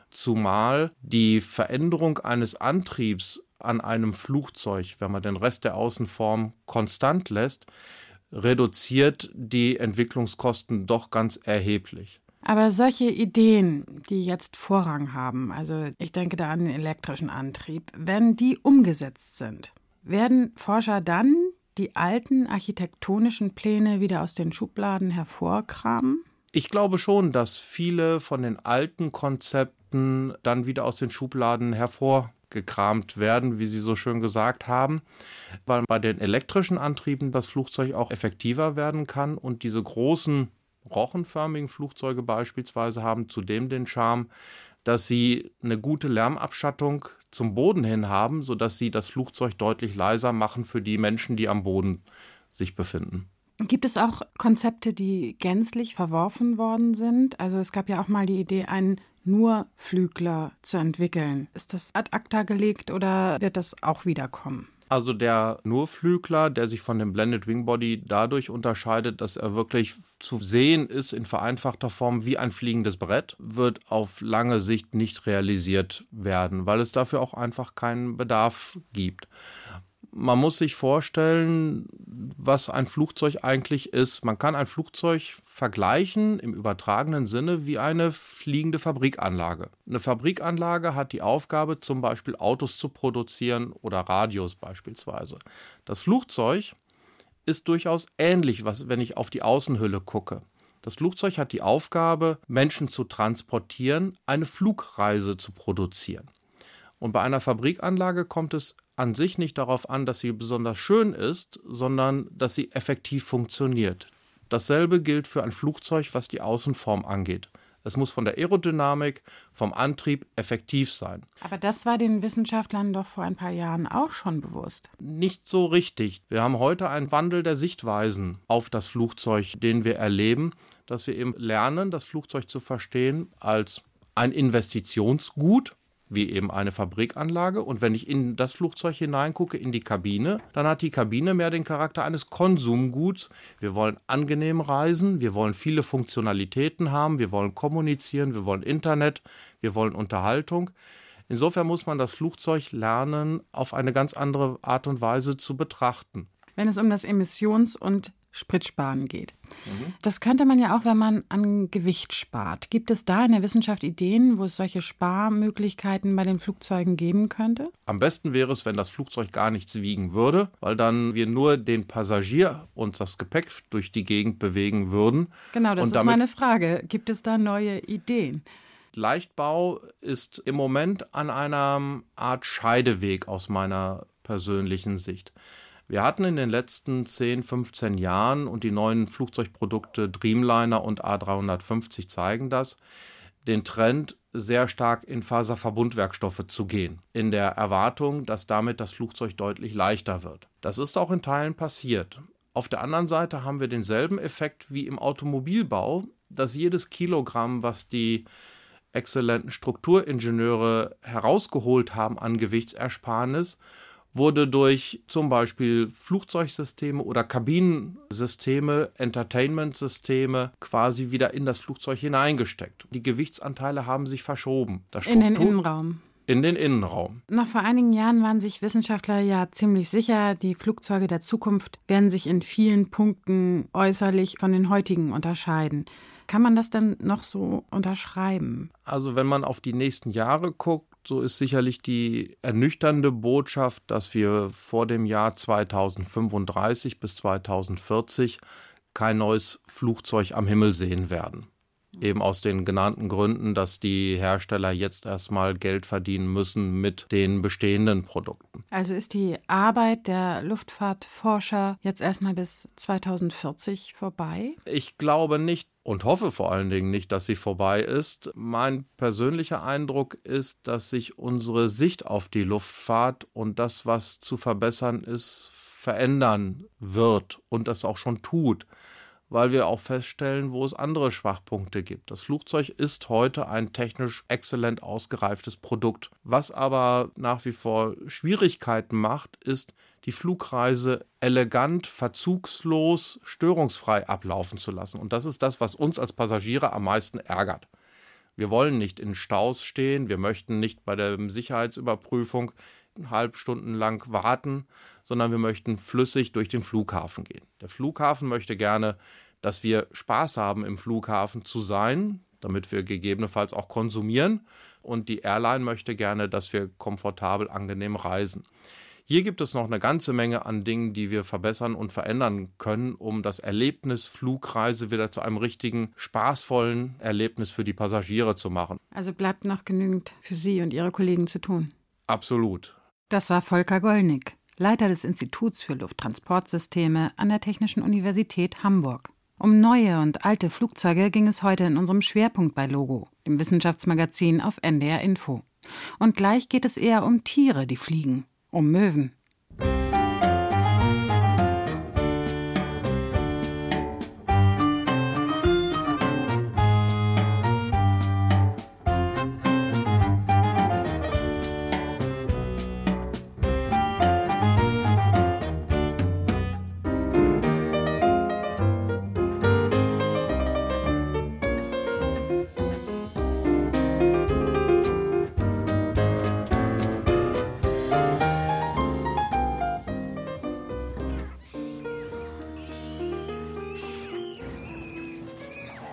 Zumal die Veränderung eines Antriebs an einem Flugzeug, wenn man den Rest der Außenform konstant lässt, reduziert die Entwicklungskosten doch ganz erheblich. Aber solche Ideen, die jetzt Vorrang haben, also ich denke da an den elektrischen Antrieb, wenn die umgesetzt sind, werden Forscher dann die alten architektonischen Pläne wieder aus den Schubladen hervorkramen? Ich glaube schon, dass viele von den alten Konzepten dann wieder aus den Schubladen hervorgekramt werden, wie Sie so schön gesagt haben, weil bei den elektrischen Antrieben das Flugzeug auch effektiver werden kann und diese großen rochenförmigen Flugzeuge beispielsweise haben zudem den Charme, dass sie eine gute Lärmabschattung zum Boden hin haben, sodass sie das Flugzeug deutlich leiser machen für die Menschen, die am Boden sich befinden. Gibt es auch Konzepte, die gänzlich verworfen worden sind? Also es gab ja auch mal die Idee, einen Nurflügler zu entwickeln. Ist das ad acta gelegt oder wird das auch wiederkommen? Also der Nurflügler, der sich von dem Blended Wing Body dadurch unterscheidet, dass er wirklich zu sehen ist in vereinfachter Form wie ein fliegendes Brett, wird auf lange Sicht nicht realisiert werden, weil es dafür auch einfach keinen Bedarf gibt. Man muss sich vorstellen, was ein Flugzeug eigentlich ist. Man kann ein Flugzeug vergleichen im übertragenen Sinne wie eine fliegende Fabrikanlage. Eine Fabrikanlage hat die Aufgabe, zum Beispiel Autos zu produzieren oder Radios beispielsweise. Das Flugzeug ist durchaus ähnlich, wenn ich auf die Außenhülle gucke. Das Flugzeug hat die Aufgabe, Menschen zu transportieren, eine Flugreise zu produzieren. Und bei einer Fabrikanlage kommt es an sich nicht darauf an, dass sie besonders schön ist, sondern dass sie effektiv funktioniert. Dasselbe gilt für ein Flugzeug, was die Außenform angeht. Es muss von der Aerodynamik, vom Antrieb effektiv sein. Aber das war den Wissenschaftlern doch vor ein paar Jahren auch schon bewusst. Nicht so richtig. Wir haben heute einen Wandel der Sichtweisen auf das Flugzeug, den wir erleben, dass wir eben lernen, das Flugzeug zu verstehen als ein Investitionsgut, wie eben eine Fabrikanlage. Und wenn ich in das Flugzeug hineingucke, in die Kabine, dann hat die Kabine mehr den Charakter eines Konsumguts. Wir wollen angenehm reisen, wir wollen viele Funktionalitäten haben, wir wollen kommunizieren, wir wollen Internet, wir wollen Unterhaltung. Insofern muss man das Flugzeug lernen, auf eine ganz andere Art und Weise zu betrachten. Wenn es um das Emissions- und Spritsparen geht. Das könnte man ja auch, wenn man an Gewicht spart. Gibt es da in der Wissenschaft Ideen, wo es solche Sparmöglichkeiten bei den Flugzeugen geben könnte? Am besten wäre es, wenn das Flugzeug gar nichts wiegen würde, weil dann wir nur den Passagier und das Gepäck durch die Gegend bewegen würden. Genau, das ist meine Frage. Gibt es da neue Ideen? Leichtbau ist im Moment an einer Art Scheideweg aus meiner persönlichen Sicht. Wir hatten in den letzten 10, 15 Jahren, und die neuen Flugzeugprodukte Dreamliner und A350 zeigen das, den Trend, sehr stark in Faserverbundwerkstoffe zu gehen, in der Erwartung, dass damit das Flugzeug deutlich leichter wird. Das ist auch in Teilen passiert. Auf der anderen Seite haben wir denselben Effekt wie im Automobilbau, dass jedes Kilogramm, was die exzellenten Strukturingenieure herausgeholt haben an Gewichtsersparnis, wurde durch zum Beispiel Flugzeugsysteme oder Kabinensysteme, Entertainmentsysteme quasi wieder in das Flugzeug hineingesteckt. Die Gewichtsanteile haben sich verschoben. In den Innenraum. In den Innenraum. Noch vor einigen Jahren waren sich Wissenschaftler ja ziemlich sicher, die Flugzeuge der Zukunft werden sich in vielen Punkten äußerlich von den heutigen unterscheiden. Kann man das denn noch so unterschreiben? Also wenn man auf die nächsten Jahre guckt, so ist sicherlich die ernüchternde Botschaft, dass wir vor dem Jahr 2035 bis 2040 kein neues Flugzeug am Himmel sehen werden. Eben aus den genannten Gründen, dass die Hersteller jetzt erstmal Geld verdienen müssen mit den bestehenden Produkten. Also ist die Arbeit der Luftfahrtforscher jetzt erstmal bis 2040 vorbei? Ich glaube nicht und hoffe vor allen Dingen nicht, dass sie vorbei ist. Mein persönlicher Eindruck ist, dass sich unsere Sicht auf die Luftfahrt und das, was zu verbessern ist, verändern wird und das auch schon tut, weil wir auch feststellen, wo es andere Schwachpunkte gibt. Das Flugzeug ist heute ein technisch exzellent ausgereiftes Produkt. Was aber nach wie vor Schwierigkeiten macht, ist, die Flugreise elegant, verzugslos, störungsfrei ablaufen zu lassen. Und das ist das, was uns als Passagiere am meisten ärgert. Wir wollen nicht in Staus stehen, wir möchten nicht bei der Sicherheitsüberprüfung halb Stunden lang warten, sondern wir möchten flüssig durch den Flughafen gehen. Der Flughafen möchte gerne, dass wir Spaß haben, im Flughafen zu sein, damit wir gegebenenfalls auch konsumieren. Und die Airline möchte gerne, dass wir komfortabel, angenehm reisen. Hier gibt es noch eine ganze Menge an Dingen, die wir verbessern und verändern können, um das Erlebnis Flugreise wieder zu einem richtigen, spaßvollen Erlebnis für die Passagiere zu machen. Also bleibt noch genügend für Sie und Ihre Kollegen zu tun. Absolut. Das war Volker Gollnick, Leiter des Instituts für Lufttransportsysteme an der Technischen Universität Hamburg. Um neue und alte Flugzeuge ging es heute in unserem Schwerpunkt bei Logo, dem Wissenschaftsmagazin auf NDR Info. Und gleich geht es eher um Tiere, die fliegen, um Möwen.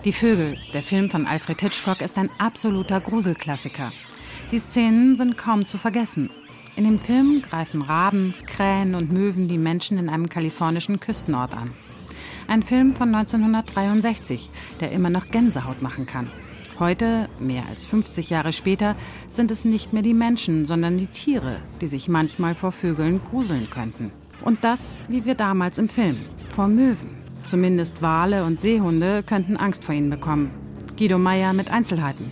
Die Vögel, der Film von Alfred Hitchcock, ist ein absoluter Gruselklassiker. Die Szenen sind kaum zu vergessen. In dem Film greifen Raben, Krähen und Möwen die Menschen in einem kalifornischen Küstenort an. Ein Film von 1963, der immer noch Gänsehaut machen kann. Heute, mehr als 50 Jahre später, sind es nicht mehr die Menschen, sondern die Tiere, die sich manchmal vor Vögeln gruseln könnten. Und das, wie wir damals im Film, vor Möwen. Zumindest Wale und Seehunde könnten Angst vor ihnen bekommen. Guido Meyer mit Einzelheiten.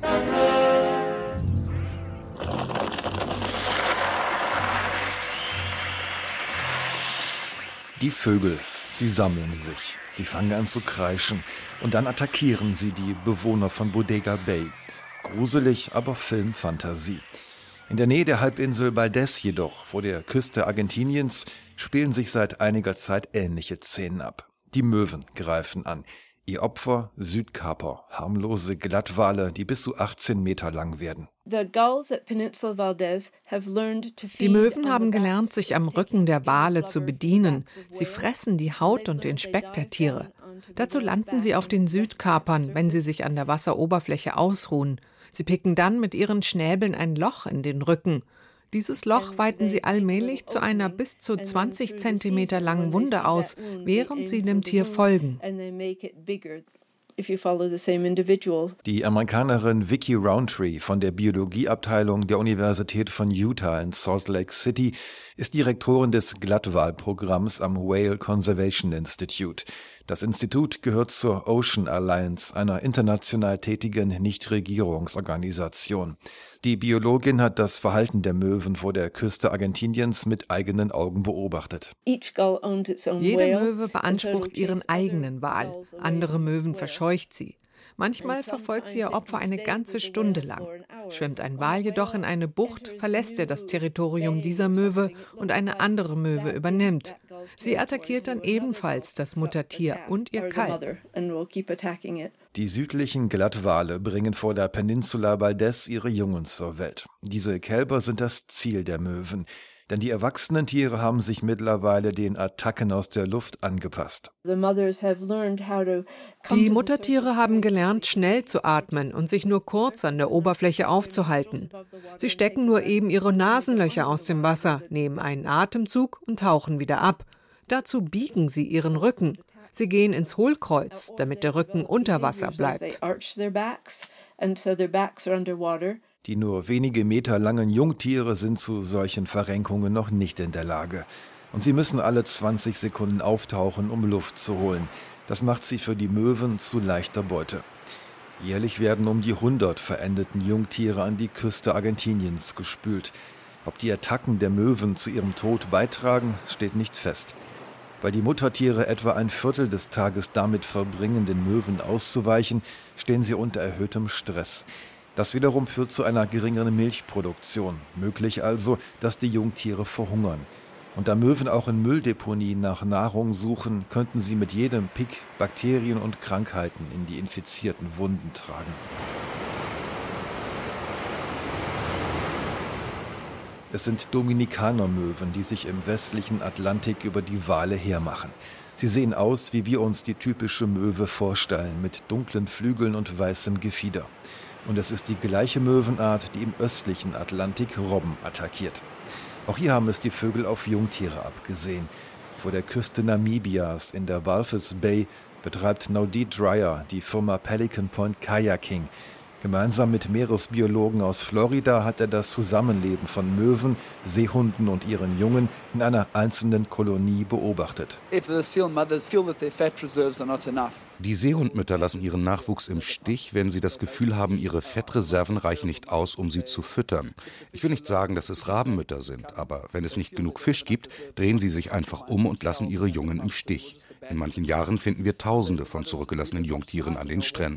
Die Vögel, sie sammeln sich, sie fangen an zu kreischen und dann attackieren sie die Bewohner von Bodega Bay. Gruselig, aber Filmfantasie. In der Nähe der Halbinsel Valdés jedoch, vor der Küste Argentiniens, spielen sich seit einiger Zeit ähnliche Szenen ab. Die Möwen greifen an. Ihr Opfer Südkaper, harmlose Glattwale, die bis zu 18 Meter lang werden. Die Möwen haben gelernt, sich am Rücken der Wale zu bedienen. Sie fressen die Haut und den Speck der Tiere. Dazu landen sie auf den Südkapern, wenn sie sich an der Wasseroberfläche ausruhen. Sie picken dann mit ihren Schnäbeln ein Loch in den Rücken. Dieses Loch weiten sie allmählich zu einer bis zu 20 Zentimeter langen Wunde aus, während sie dem Tier folgen. Die Amerikanerin Vicki Roundtree von der Biologieabteilung der Universität von Utah in Salt Lake City ist Direktorin des Glattwalprogramms am Whale Conservation Institute. Das Institut gehört zur Ocean Alliance, einer international tätigen Nichtregierungsorganisation. Die Biologin hat das Verhalten der Möwen vor der Küste Argentiniens mit eigenen Augen beobachtet. Jede Möwe beansprucht ihren eigenen Wal. Andere Möwen verscheucht sie. Manchmal verfolgt sie ihr Opfer eine ganze Stunde lang. Schwimmt ein Wal jedoch in eine Bucht, verlässt er das Territorium dieser Möwe und eine andere Möwe übernimmt. Sie attackiert dann ebenfalls das Muttertier und ihr Kalb. Die südlichen Glattwale bringen vor der Peninsula Valdés ihre Jungen zur Welt. Diese Kälber sind das Ziel der Möwen. Denn die erwachsenen Tiere haben sich mittlerweile den Attacken aus der Luft angepasst. Die Muttertiere haben gelernt, schnell zu atmen und sich nur kurz an der Oberfläche aufzuhalten. Sie stecken nur eben ihre Nasenlöcher aus dem Wasser, nehmen einen Atemzug und tauchen wieder ab. Dazu biegen sie ihren Rücken. Sie gehen ins Hohlkreuz, damit der Rücken unter Wasser bleibt. Die nur wenige Meter langen Jungtiere sind zu solchen Verrenkungen noch nicht in der Lage. Und sie müssen alle 20 Sekunden auftauchen, um Luft zu holen. Das macht sie für die Möwen zu leichter Beute. Jährlich werden um die 100 verendeten Jungtiere an die Küste Argentiniens gespült. Ob die Attacken der Möwen zu ihrem Tod beitragen, steht nicht fest. Weil die Muttertiere etwa ein Viertel des Tages damit verbringen, den Möwen auszuweichen, stehen sie unter erhöhtem Stress. Das wiederum führt zu einer geringeren Milchproduktion. Möglich also, dass die Jungtiere verhungern. Und da Möwen auch in Mülldeponien nach Nahrung suchen, könnten sie mit jedem Pick Bakterien und Krankheiten in die infizierten Wunden tragen. Es sind Dominikanermöwen, die sich im westlichen Atlantik über die Wale hermachen. Sie sehen aus, wie wir uns die typische Möwe vorstellen, mit dunklen Flügeln und weißem Gefieder. Und es ist die gleiche Möwenart, die im östlichen Atlantik Robben attackiert. Auch hier haben es die Vögel auf Jungtiere abgesehen. Vor der Küste Namibias in der Walvis Bay betreibt Naudit Dreyer die Firma Pelican Point Kayaking. Gemeinsam mit Meeresbiologen aus Florida hat er das Zusammenleben von Möwen, Seehunden und ihren Jungen in einer einzelnen Kolonie beobachtet. Die Seehundmütter lassen ihren Nachwuchs im Stich, wenn sie das Gefühl haben, ihre Fettreserven reichen nicht aus, um sie zu füttern. Ich will nicht sagen, dass es Rabenmütter sind, aber wenn es nicht genug Fisch gibt, drehen sie sich einfach um und lassen ihre Jungen im Stich. In manchen Jahren finden wir Tausende von zurückgelassenen Jungtieren an den Stränden.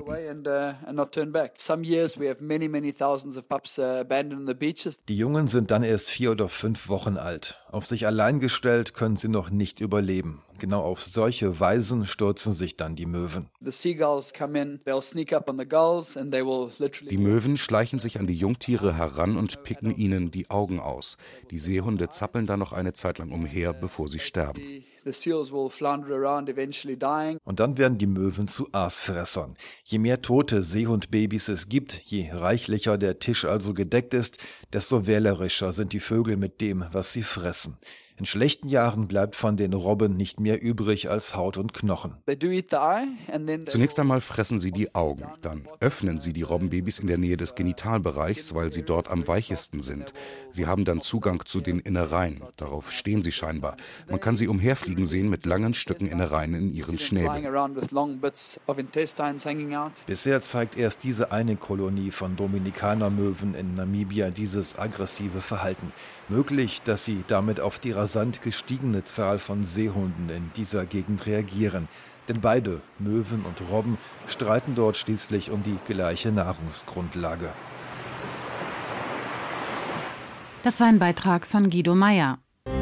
Die Jungen sind dann erst 4 oder 5 Wochen alt. Auf sich allein gestellt können sie noch nicht überleben. Genau auf solche Weisen stürzen sich dann die Möwen. Die Möwen schleichen sich an die Jungtiere heran und picken ihnen die Augen aus. Die Seehunde zappeln dann noch eine Zeit lang umher, bevor sie sterben. Und dann werden die Möwen zu Aasfressern. Je mehr tote Seehundbabys es gibt, je reichlicher der Tisch also gedeckt ist, desto wählerischer sind die Vögel mit dem, was sie fressen. In schlechten Jahren bleibt von den Robben nicht mehr übrig als Haut und Knochen. Zunächst einmal fressen sie die Augen. Dann öffnen sie die Robbenbabys in der Nähe des Genitalbereichs, weil sie dort am weichesten sind. Sie haben dann Zugang zu den Innereien. Darauf stehen sie scheinbar. Man kann sie umherfliegen sehen mit langen Stücken Innereien in ihren Schnäbeln. Bisher zeigt erst diese eine Kolonie von Dominikanermöwen in Namibia dieses aggressive Verhalten. Möglich, dass sie damit auf die rasant gestiegene Zahl von Seehunden in dieser Gegend reagieren. Denn beide, Möwen und Robben, streiten dort schließlich um die gleiche Nahrungsgrundlage. Das war ein Beitrag von Guido Meyer.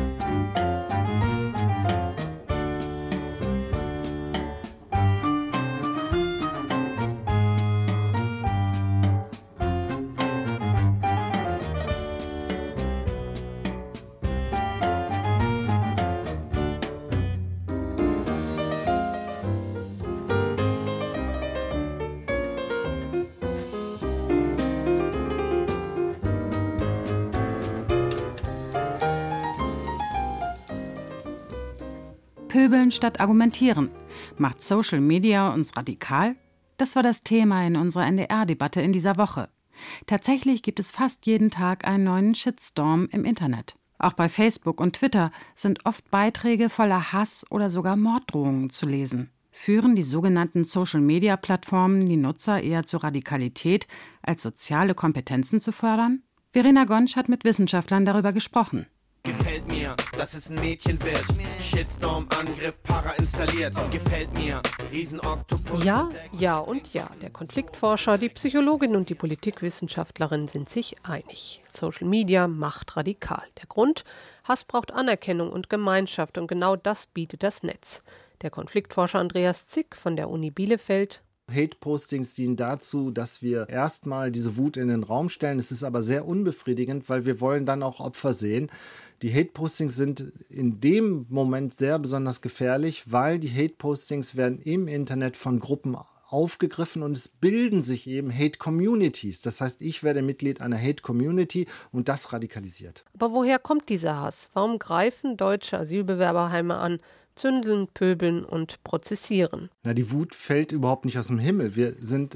Pöbeln statt argumentieren. Macht Social Media uns radikal? Das war das Thema in unserer NDR-Debatte in dieser Woche. Tatsächlich gibt es fast jeden Tag einen neuen Shitstorm im Internet. Auch bei Facebook und Twitter sind oft Beiträge voller Hass oder sogar Morddrohungen zu lesen. Führen die sogenannten Social-Media-Plattformen die Nutzer eher zur Radikalität, als soziale Kompetenzen zu fördern? Verena Gonsch hat mit Wissenschaftlern darüber gesprochen. Gefällt mir, dass es ein Mädchen wird. Shitstorm, Angriff, Para installiert. Gefällt mir, Riesenoktopus. Ja und ja. Der Konfliktforscher, die Psychologin und die Politikwissenschaftlerin sind sich einig. Social Media macht radikal. Der Grund? Hass braucht Anerkennung und Gemeinschaft und genau das bietet das Netz. Der Konfliktforscher Andreas Zick von der Uni Bielefeld. Hate-Postings dienen dazu, dass wir erstmal diese Wut in den Raum stellen. Es ist aber sehr unbefriedigend, weil wir wollen dann auch Opfer sehen. Die Hate-Postings sind in dem Moment sehr besonders gefährlich, weil die Hate-Postings werden im Internet von Gruppen aufgegriffen und es bilden sich eben Hate-Communities. Das heißt, ich werde Mitglied einer Hate-Community und das radikalisiert. Aber woher kommt dieser Hass? Warum greifen deutsche Asylbewerberheime an, zündeln, pöbeln und prozessieren? Die Wut fällt überhaupt nicht aus dem Himmel. Wir sind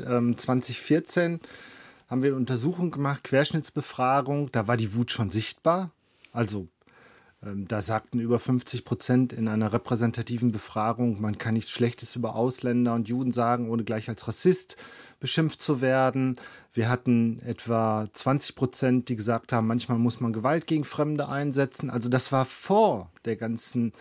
2014, haben wir eine Untersuchung gemacht, Querschnittsbefragung, da war die Wut schon sichtbar. Also da sagten über 50% in einer repräsentativen Befragung, man kann nichts Schlechtes über Ausländer und Juden sagen, ohne gleich als Rassist beschimpft zu werden. Wir hatten etwa 20%, die gesagt haben, manchmal muss man Gewalt gegen Fremde einsetzen. Also das war vor der ganzen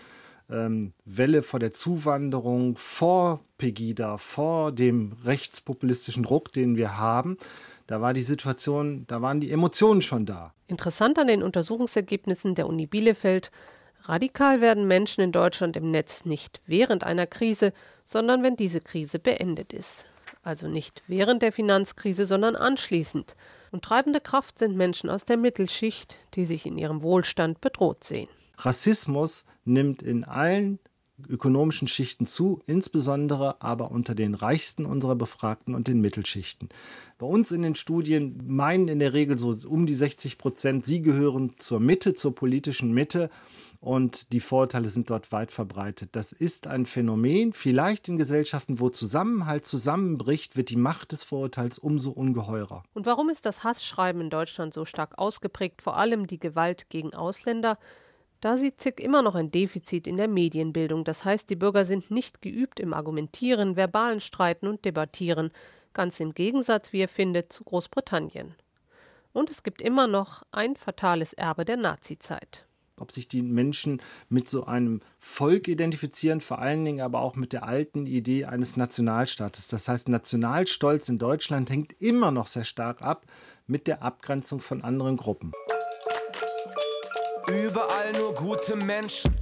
Welle, vor der Zuwanderung, vor Pegida, vor dem rechtspopulistischen Druck, den wir haben. Da war die Situation, da waren die Emotionen schon da. Interessant an den Untersuchungsergebnissen der Uni Bielefeld: Radikal werden Menschen in Deutschland im Netz nicht während einer Krise, sondern wenn diese Krise beendet ist. Also nicht während der Finanzkrise, sondern anschließend. Und treibende Kraft sind Menschen aus der Mittelschicht, die sich in ihrem Wohlstand bedroht sehen. Rassismus nimmt in allen ökonomischen Schichten zu, insbesondere aber unter den Reichsten unserer Befragten und den Mittelschichten. Bei uns in den Studien meinen in der Regel so um die 60%, sie gehören zur Mitte, zur politischen Mitte und die Vorurteile sind dort weit verbreitet. Das ist ein Phänomen, vielleicht in Gesellschaften, wo Zusammenhalt zusammenbricht, wird die Macht des Vorurteils umso ungeheurer. Und warum ist das Hassschreiben in Deutschland so stark ausgeprägt, vor allem die Gewalt gegen Ausländer? Da sieht Zick immer noch ein Defizit in der Medienbildung. Das heißt, die Bürger sind nicht geübt im Argumentieren, verbalen Streiten und Debattieren. Ganz im Gegensatz, wie er findet, zu Großbritannien. Und es gibt immer noch ein fatales Erbe der Nazizeit. Ob sich die Menschen mit so einem Volk identifizieren, vor allen Dingen aber auch mit der alten Idee eines Nationalstaates. Das heißt, Nationalstolz in Deutschland hängt immer noch sehr stark ab mit der Abgrenzung von anderen Gruppen. Überall nur gute Menschen,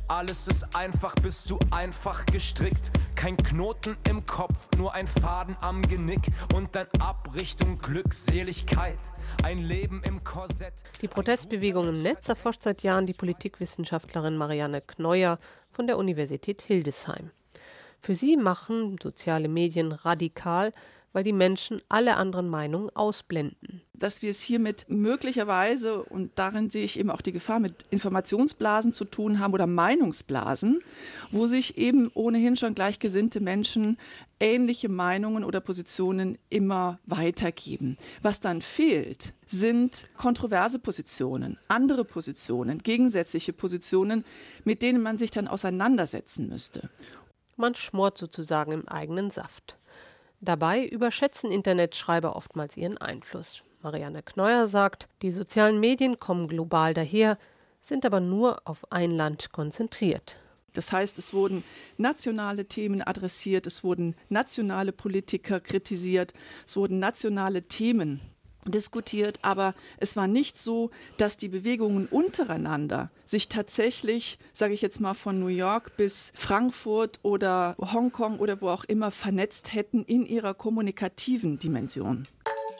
alles ist einfach, bist du einfach gestrickt. Kein Knoten im Kopf, nur ein Faden am Genick und dann Abrichtung, Glückseligkeit, ein Leben im Korsett. Die Protestbewegung im Netz erforscht seit Jahren die Politikwissenschaftlerin Marianne Kneuer von der Universität Hildesheim. Für sie machen soziale Medien radikal, weil die Menschen alle anderen Meinungen ausblenden. Dass wir es hiermit möglicherweise, und darin sehe ich eben auch die Gefahr, mit Informationsblasen zu tun haben oder Meinungsblasen, wo sich eben ohnehin schon gleichgesinnte Menschen ähnliche Meinungen oder Positionen immer weitergeben. Was dann fehlt, sind kontroverse Positionen, andere Positionen, gegensätzliche Positionen, mit denen man sich dann auseinandersetzen müsste. Man schmort sozusagen im eigenen Saft. Dabei überschätzen Internetschreiber oftmals ihren Einfluss. Marianne Kneuer sagt, die sozialen Medien kommen global daher, sind aber nur auf ein Land konzentriert. Das heißt, es wurden nationale Themen adressiert, es wurden nationale Politiker kritisiert, es wurden nationale Themen diskutiert, aber es war nicht so, dass die Bewegungen untereinander sich tatsächlich, sage ich jetzt mal von New York bis Frankfurt oder Hongkong oder wo auch immer vernetzt hätten in ihrer kommunikativen Dimension.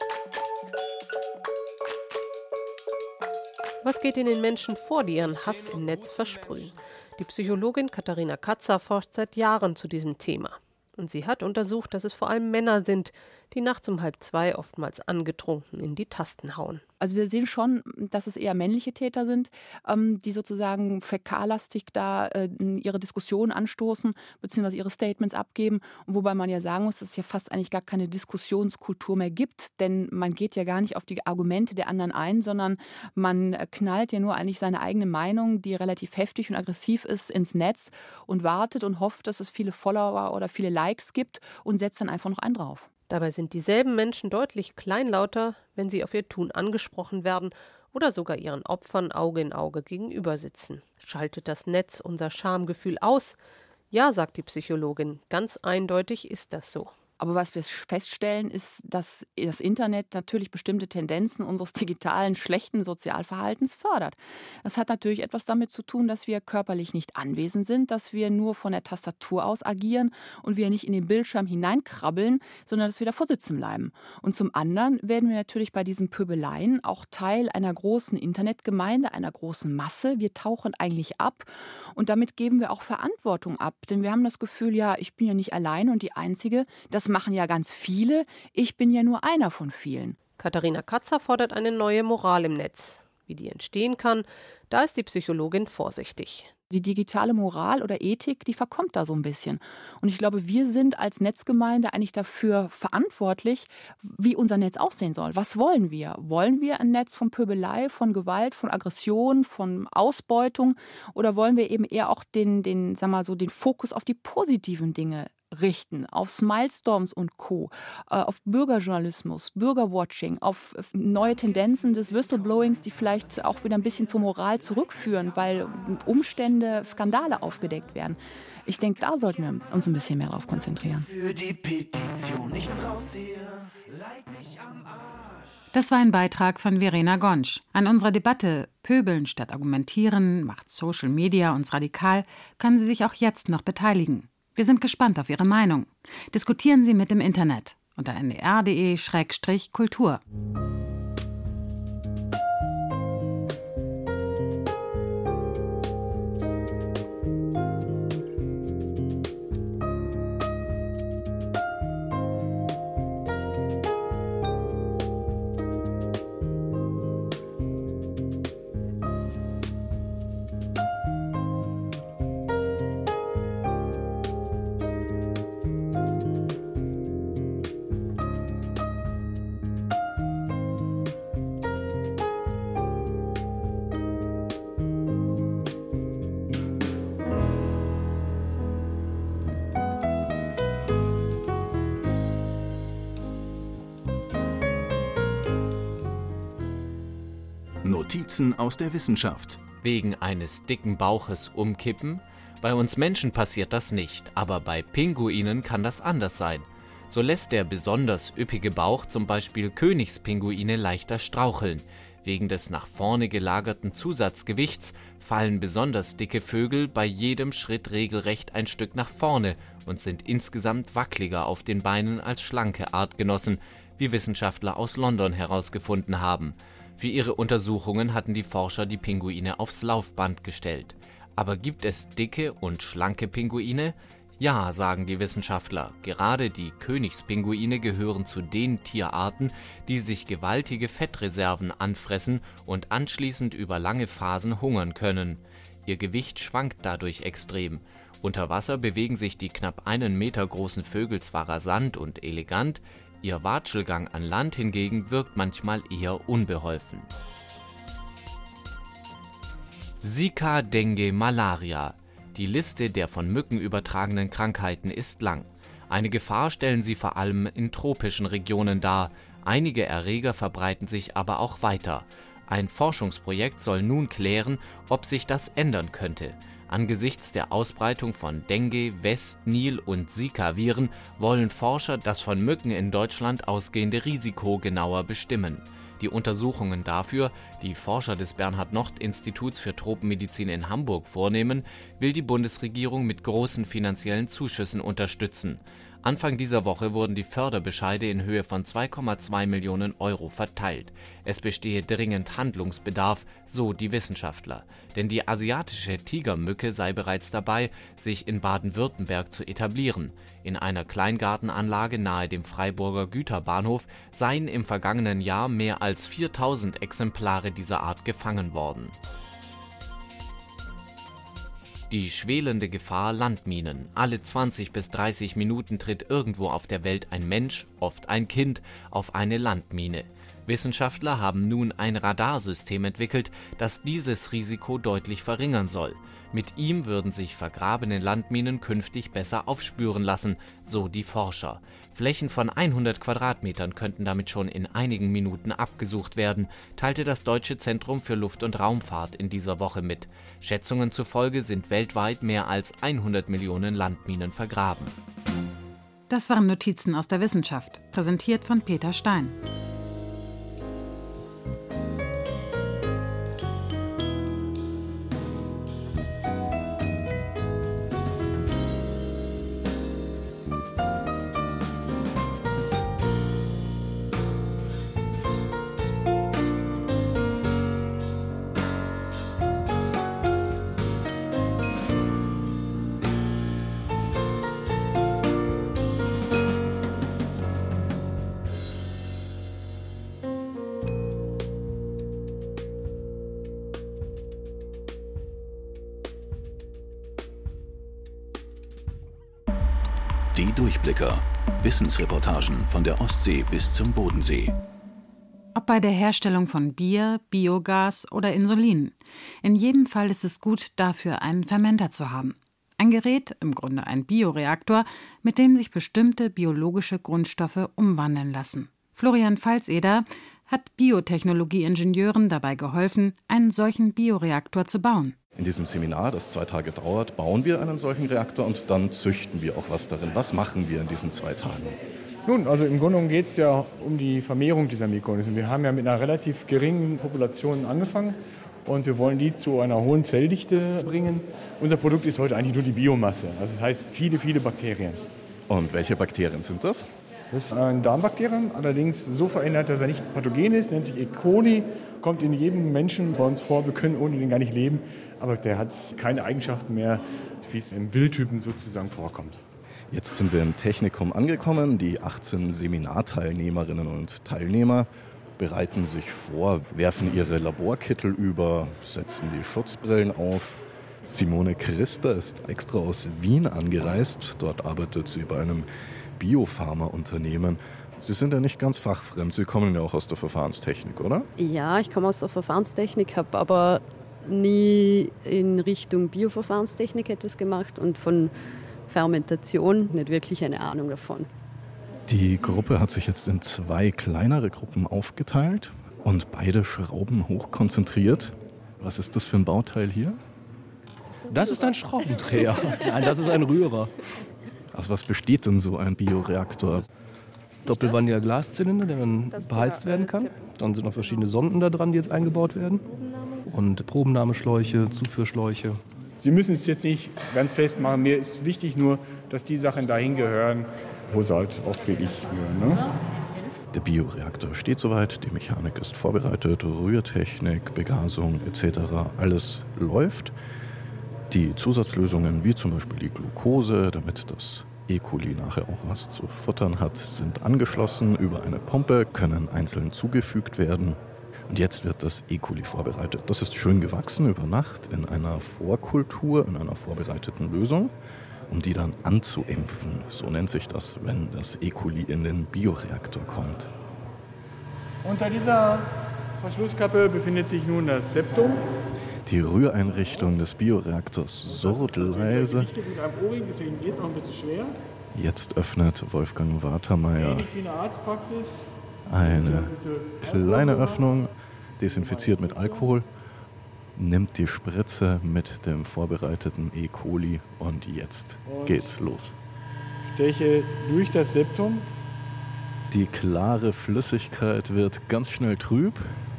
Was geht in den Menschen vor, die ihren Hass im Netz versprühen? Die Psychologin Katharina Katzer forscht seit Jahren zu diesem Thema. Und sie hat untersucht, dass es vor allem Männer sind, die nachts um 1:30 oftmals angetrunken in die Tasten hauen. Also wir sehen schon, dass es eher männliche Täter sind, die sozusagen fäkallastig da ihre Diskussionen anstoßen bzw. ihre Statements abgeben. Und wobei man ja sagen muss, dass es ja fast eigentlich gar keine Diskussionskultur mehr gibt, denn man geht ja gar nicht auf die Argumente der anderen ein, sondern man knallt ja nur eigentlich seine eigene Meinung, die relativ heftig und aggressiv ist, ins Netz und wartet und hofft, dass es viele Follower oder viele Likes gibt und setzt dann einfach noch einen drauf. Dabei sind dieselben Menschen deutlich kleinlauter, wenn sie auf ihr Tun angesprochen werden oder sogar ihren Opfern Auge in Auge gegenüber sitzen. Schaltet das Netz unser Schamgefühl aus? Ja, sagt die Psychologin, ganz eindeutig ist das so. Aber was wir feststellen, ist, dass das Internet natürlich bestimmte Tendenzen unseres digitalen, schlechten Sozialverhaltens fördert. Das hat natürlich etwas damit zu tun, dass wir körperlich nicht anwesend sind, dass wir nur von der Tastatur aus agieren und wir nicht in den Bildschirm hineinkrabbeln, sondern dass wir davor sitzen bleiben. Und zum anderen werden wir natürlich bei diesen Pöbeleien auch Teil einer großen Internetgemeinde, einer großen Masse. Wir tauchen eigentlich ab und damit geben wir auch Verantwortung ab. Denn wir haben das Gefühl, ja, ich bin ja nicht alleine und die Einzige, das machen ja ganz viele, ich bin ja nur einer von vielen. Katharina Katzer fordert eine neue Moral im Netz. Wie die entstehen kann, da ist die Psychologin vorsichtig. Die digitale Moral oder Ethik, die verkommt da so ein bisschen. Und ich glaube, wir sind als Netzgemeinde eigentlich dafür verantwortlich, wie unser Netz aussehen soll. Was wollen wir? Wollen wir ein Netz von Pöbelei, von Gewalt, von Aggression, von Ausbeutung? Oder wollen wir eben eher auch den Fokus auf die positiven Dinge richten, auf Smilestorms und Co., auf Bürgerjournalismus, Bürgerwatching, auf neue Tendenzen des Whistleblowings, die vielleicht auch wieder ein bisschen zur Moral zurückführen, weil Umstände, Skandale aufgedeckt werden. Ich denke, da sollten wir uns ein bisschen mehr drauf konzentrieren. Für die Petition, ich bin raus hier, like mich am Arsch. Das war ein Beitrag von Verena Gonsch. An unserer Debatte Pöbeln statt Argumentieren, macht Social Media uns radikal, können Sie sich auch jetzt noch beteiligen. Wir sind gespannt auf Ihre Meinung. Diskutieren Sie mit dem Internet unter ndr.de/kultur. Notizen aus der Wissenschaft. Wegen eines dicken Bauches umkippen? Bei uns Menschen passiert das nicht, aber bei Pinguinen kann das anders sein. So lässt der besonders üppige Bauch zum Beispiel Königspinguine leichter straucheln. Wegen des nach vorne gelagerten Zusatzgewichts fallen besonders dicke Vögel bei jedem Schritt regelrecht ein Stück nach vorne und sind insgesamt wackeliger auf den Beinen als schlanke Artgenossen, wie Wissenschaftler aus London herausgefunden haben. Für ihre Untersuchungen hatten die Forscher die Pinguine aufs Laufband gestellt. Aber gibt es dicke und schlanke Pinguine? Ja, sagen die Wissenschaftler. Gerade die Königspinguine gehören zu den Tierarten, die sich gewaltige Fettreserven anfressen und anschließend über lange Phasen hungern können. Ihr Gewicht schwankt dadurch extrem. Unter Wasser bewegen sich die knapp 1 Meter großen Vögel zwar rasant und elegant, ihr Watschelgang an Land hingegen wirkt manchmal eher unbeholfen. Zika, Dengue, Malaria. Die Liste der von Mücken übertragenen Krankheiten ist lang. Eine Gefahr stellen sie vor allem in tropischen Regionen dar. Einige Erreger verbreiten sich aber auch weiter. Ein Forschungsprojekt soll nun klären, ob sich das ändern könnte. Angesichts der Ausbreitung von Dengue, West-, Nil- und Zika-Viren wollen Forscher das von Mücken in Deutschland ausgehende Risiko genauer bestimmen. Die Untersuchungen dafür, die Forscher des Bernhard-Nocht-Instituts für Tropenmedizin in Hamburg vornehmen, will die Bundesregierung mit großen finanziellen Zuschüssen unterstützen. Anfang dieser Woche wurden die Förderbescheide in Höhe von 2,2 Millionen Euro verteilt. Es bestehe dringend Handlungsbedarf, so die Wissenschaftler. Denn die asiatische Tigermücke sei bereits dabei, sich in Baden-Württemberg zu etablieren. In einer Kleingartenanlage nahe dem Freiburger Güterbahnhof seien im vergangenen Jahr mehr als 4000 Exemplare dieser Art gefangen worden. Die schwelende Gefahr Landminen. Alle 20 bis 30 Minuten tritt irgendwo auf der Welt ein Mensch, oft ein Kind, auf eine Landmine. Wissenschaftler haben nun ein Radarsystem entwickelt, das dieses Risiko deutlich verringern soll. Mit ihm würden sich vergrabene Landminen künftig besser aufspüren lassen, so die Forscher. Flächen von 100 Quadratmetern könnten damit schon in einigen Minuten abgesucht werden, teilte das Deutsche Zentrum für Luft- und Raumfahrt in dieser Woche mit. Schätzungen zufolge sind weltweit mehr als 100 Millionen Landminen vergraben. Das waren Notizen aus der Wissenschaft, präsentiert von Peter Stein. Die Durchblicker. Wissensreportagen von der Ostsee bis zum Bodensee. Ob bei der Herstellung von Bier, Biogas oder Insulin. In jedem Fall ist es gut, dafür einen Fermenter zu haben. Ein Gerät, im Grunde ein Bioreaktor, mit dem sich bestimmte biologische Grundstoffe umwandeln lassen. Florian Pfalzeder hat Biotechnologie-Ingenieuren dabei geholfen, einen solchen Bioreaktor zu bauen. In diesem Seminar, das 2 Tage dauert, bauen wir einen solchen Reaktor und dann züchten wir auch was darin. Was machen wir in diesen 2 Tagen? Nun, also im Grunde genommen geht es ja um die Vermehrung dieser Mikroorganismen. Wir haben ja mit einer relativ geringen Population angefangen und wir wollen die zu einer hohen Zelldichte bringen. Unser Produkt ist heute eigentlich nur die Biomasse, also das heißt viele, viele Bakterien. Und welche Bakterien sind das? Das ist ein Darmbakterium, allerdings so verändert, dass er nicht pathogen ist, nennt sich E. coli, kommt in jedem Menschen bei uns vor, wir können ohne den gar nicht leben, aber der hat keine Eigenschaften mehr, wie es im Wildtypen sozusagen vorkommt. Jetzt sind wir im Technikum angekommen, die 18 Seminarteilnehmerinnen und Teilnehmer bereiten sich vor, werfen ihre Laborkittel über, setzen die Schutzbrillen auf. Simone Christa ist extra aus Wien angereist, dort arbeitet sie bei einem Biopharma-Unternehmen. Sie sind ja nicht ganz fachfremd, Sie kommen ja auch aus der Verfahrenstechnik, oder? Ja, ich komme aus der Verfahrenstechnik, habe aber nie in Richtung Bioverfahrenstechnik etwas gemacht und von Fermentation nicht wirklich eine Ahnung davon. Die Gruppe hat sich jetzt in 2 kleinere Gruppen aufgeteilt und beide schrauben hochkonzentriert. Was ist das für ein Bauteil hier? Das ist ein Schraubendreher. Nein, das ist ein Rührer. Aus was besteht denn so ein Bioreaktor? doppelwandiger Glaszylinder, der dann beheizt werden kann. Dann sind noch verschiedene Sonden da dran, die jetzt eingebaut werden. Und Probennahmeschläuche, Zuführschläuche. Sie müssen es jetzt nicht ganz festmachen. Mir ist wichtig nur, dass die Sachen dahin gehören, wo sie halt auch wirklich gehören. Ne? Der Bioreaktor steht soweit, die Mechanik ist vorbereitet, Rührtechnik, Begasung etc. Alles läuft. Die Zusatzlösungen, wie zum Beispiel die Glucose, damit das E. coli nachher auch was zu futtern hat, sind angeschlossen über eine Pumpe, können einzeln zugefügt werden. Und jetzt wird das E. coli vorbereitet. Das ist schön gewachsen über Nacht in einer Vorkultur, in einer vorbereiteten Lösung, um die dann anzuimpfen. So nennt sich das, wenn das E. coli in den Bioreaktor kommt. Unter dieser Verschlusskappe befindet sich nun das Septum. Die Rühreinrichtung des Bioreaktors surrt leise. Deswegen geht es auch ein bisschen schwer. Jetzt öffnet Wolfgang Watermeier Ähnlich wie eine Arztpraxis. eine kleine Öffnung, desinfiziert mit Alkohol, nimmt die Spritze mit dem vorbereiteten E. coli und jetzt geht's los. Steche durch das Septum. Die klare Flüssigkeit wird ganz schnell trüb.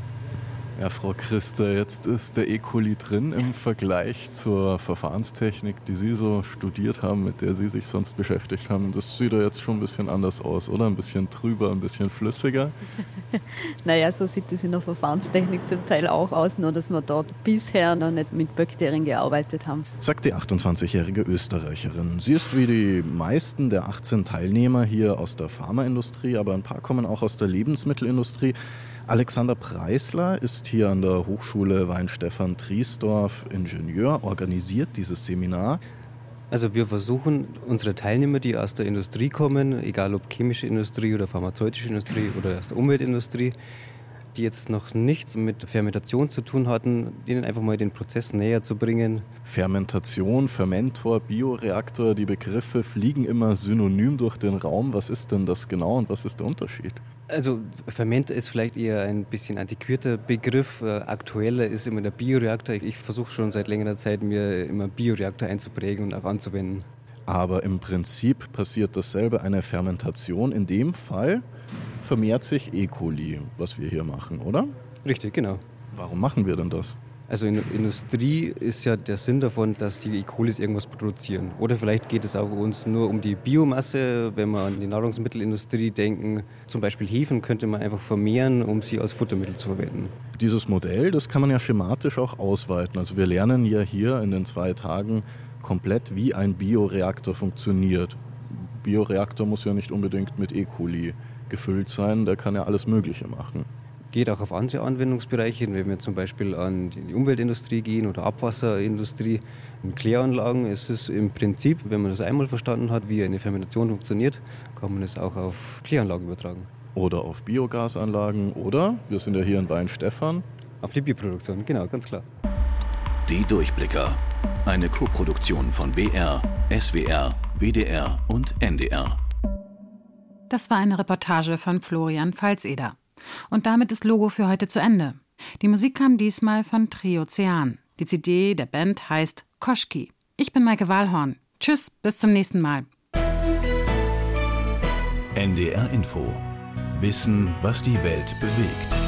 Ja, Frau Christa, jetzt ist der E. coli drin im Vergleich zur Verfahrenstechnik, die Sie so studiert haben, mit der Sie sich sonst beschäftigt haben. Das sieht ja jetzt schon ein bisschen anders aus, oder? Ein bisschen trüber, ein bisschen flüssiger. Naja, so sieht es in der Verfahrenstechnik zum Teil auch aus, nur dass wir dort bisher noch nicht mit Bakterien gearbeitet haben. Sagt die 28-jährige Österreicherin. Sie ist wie die meisten der 18 Teilnehmer hier aus der Pharmaindustrie, aber ein paar kommen auch aus der Lebensmittelindustrie. Alexander Preisler ist hier an der Hochschule Weinstefan-Triesdorf Ingenieur, organisiert dieses Seminar. Also wir versuchen, unsere Teilnehmer, die aus der Industrie kommen, egal ob chemische Industrie oder pharmazeutische Industrie oder aus der Umweltindustrie, die jetzt noch nichts mit Fermentation zu tun hatten, denen einfach mal den Prozess näher zu bringen. Fermentation, Fermentor, Bioreaktor, die Begriffe fliegen immer synonym durch den Raum. Was ist denn das genau und was ist der Unterschied? Also Fermenter ist vielleicht eher ein bisschen antiquierter Begriff. Aktueller ist immer der Bioreaktor. Ich versuche schon seit längerer Zeit, mir immer Bioreaktor einzuprägen und auch anzuwenden. Aber im Prinzip passiert dasselbe, eine Fermentation. In dem Fall vermehrt sich E. coli, was wir hier machen, oder? Richtig, genau. Warum machen wir denn das? Also in der Industrie ist ja der Sinn davon, dass die E. colis irgendwas produzieren. Oder vielleicht geht es auch uns nur um die Biomasse. Wenn wir an die Nahrungsmittelindustrie denken, zum Beispiel Hefen könnte man einfach vermehren, um sie als Futtermittel zu verwenden. Dieses Modell, das kann man ja schematisch auch ausweiten. Also wir lernen ja hier in den 2 Tagen komplett, wie ein Bioreaktor funktioniert. Bioreaktor muss ja nicht unbedingt mit E. coli gefüllt sein, der kann ja alles Mögliche machen. Geht auch auf andere Anwendungsbereiche, wenn wir zum Beispiel an die Umweltindustrie gehen oder Abwasserindustrie. In Kläranlagen ist es im Prinzip, wenn man das einmal verstanden hat, wie eine Fermentation funktioniert, kann man es auch auf Kläranlagen übertragen. Oder auf Biogasanlagen oder, wir sind ja hier in Weinstefan, auf die Bioproduktion, genau, ganz klar. Die Durchblicker. Eine Koproduktion von BR, SWR, WDR und NDR. Das war eine Reportage von Florian Pfalzeder. Und damit ist Logo für heute zu Ende. Die Musik kam diesmal von Triozean. Die CD der Band heißt Koschki. Ich bin Maike Wahlhorn. Tschüss, bis zum nächsten Mal. NDR Info. Wissen, was die Welt bewegt.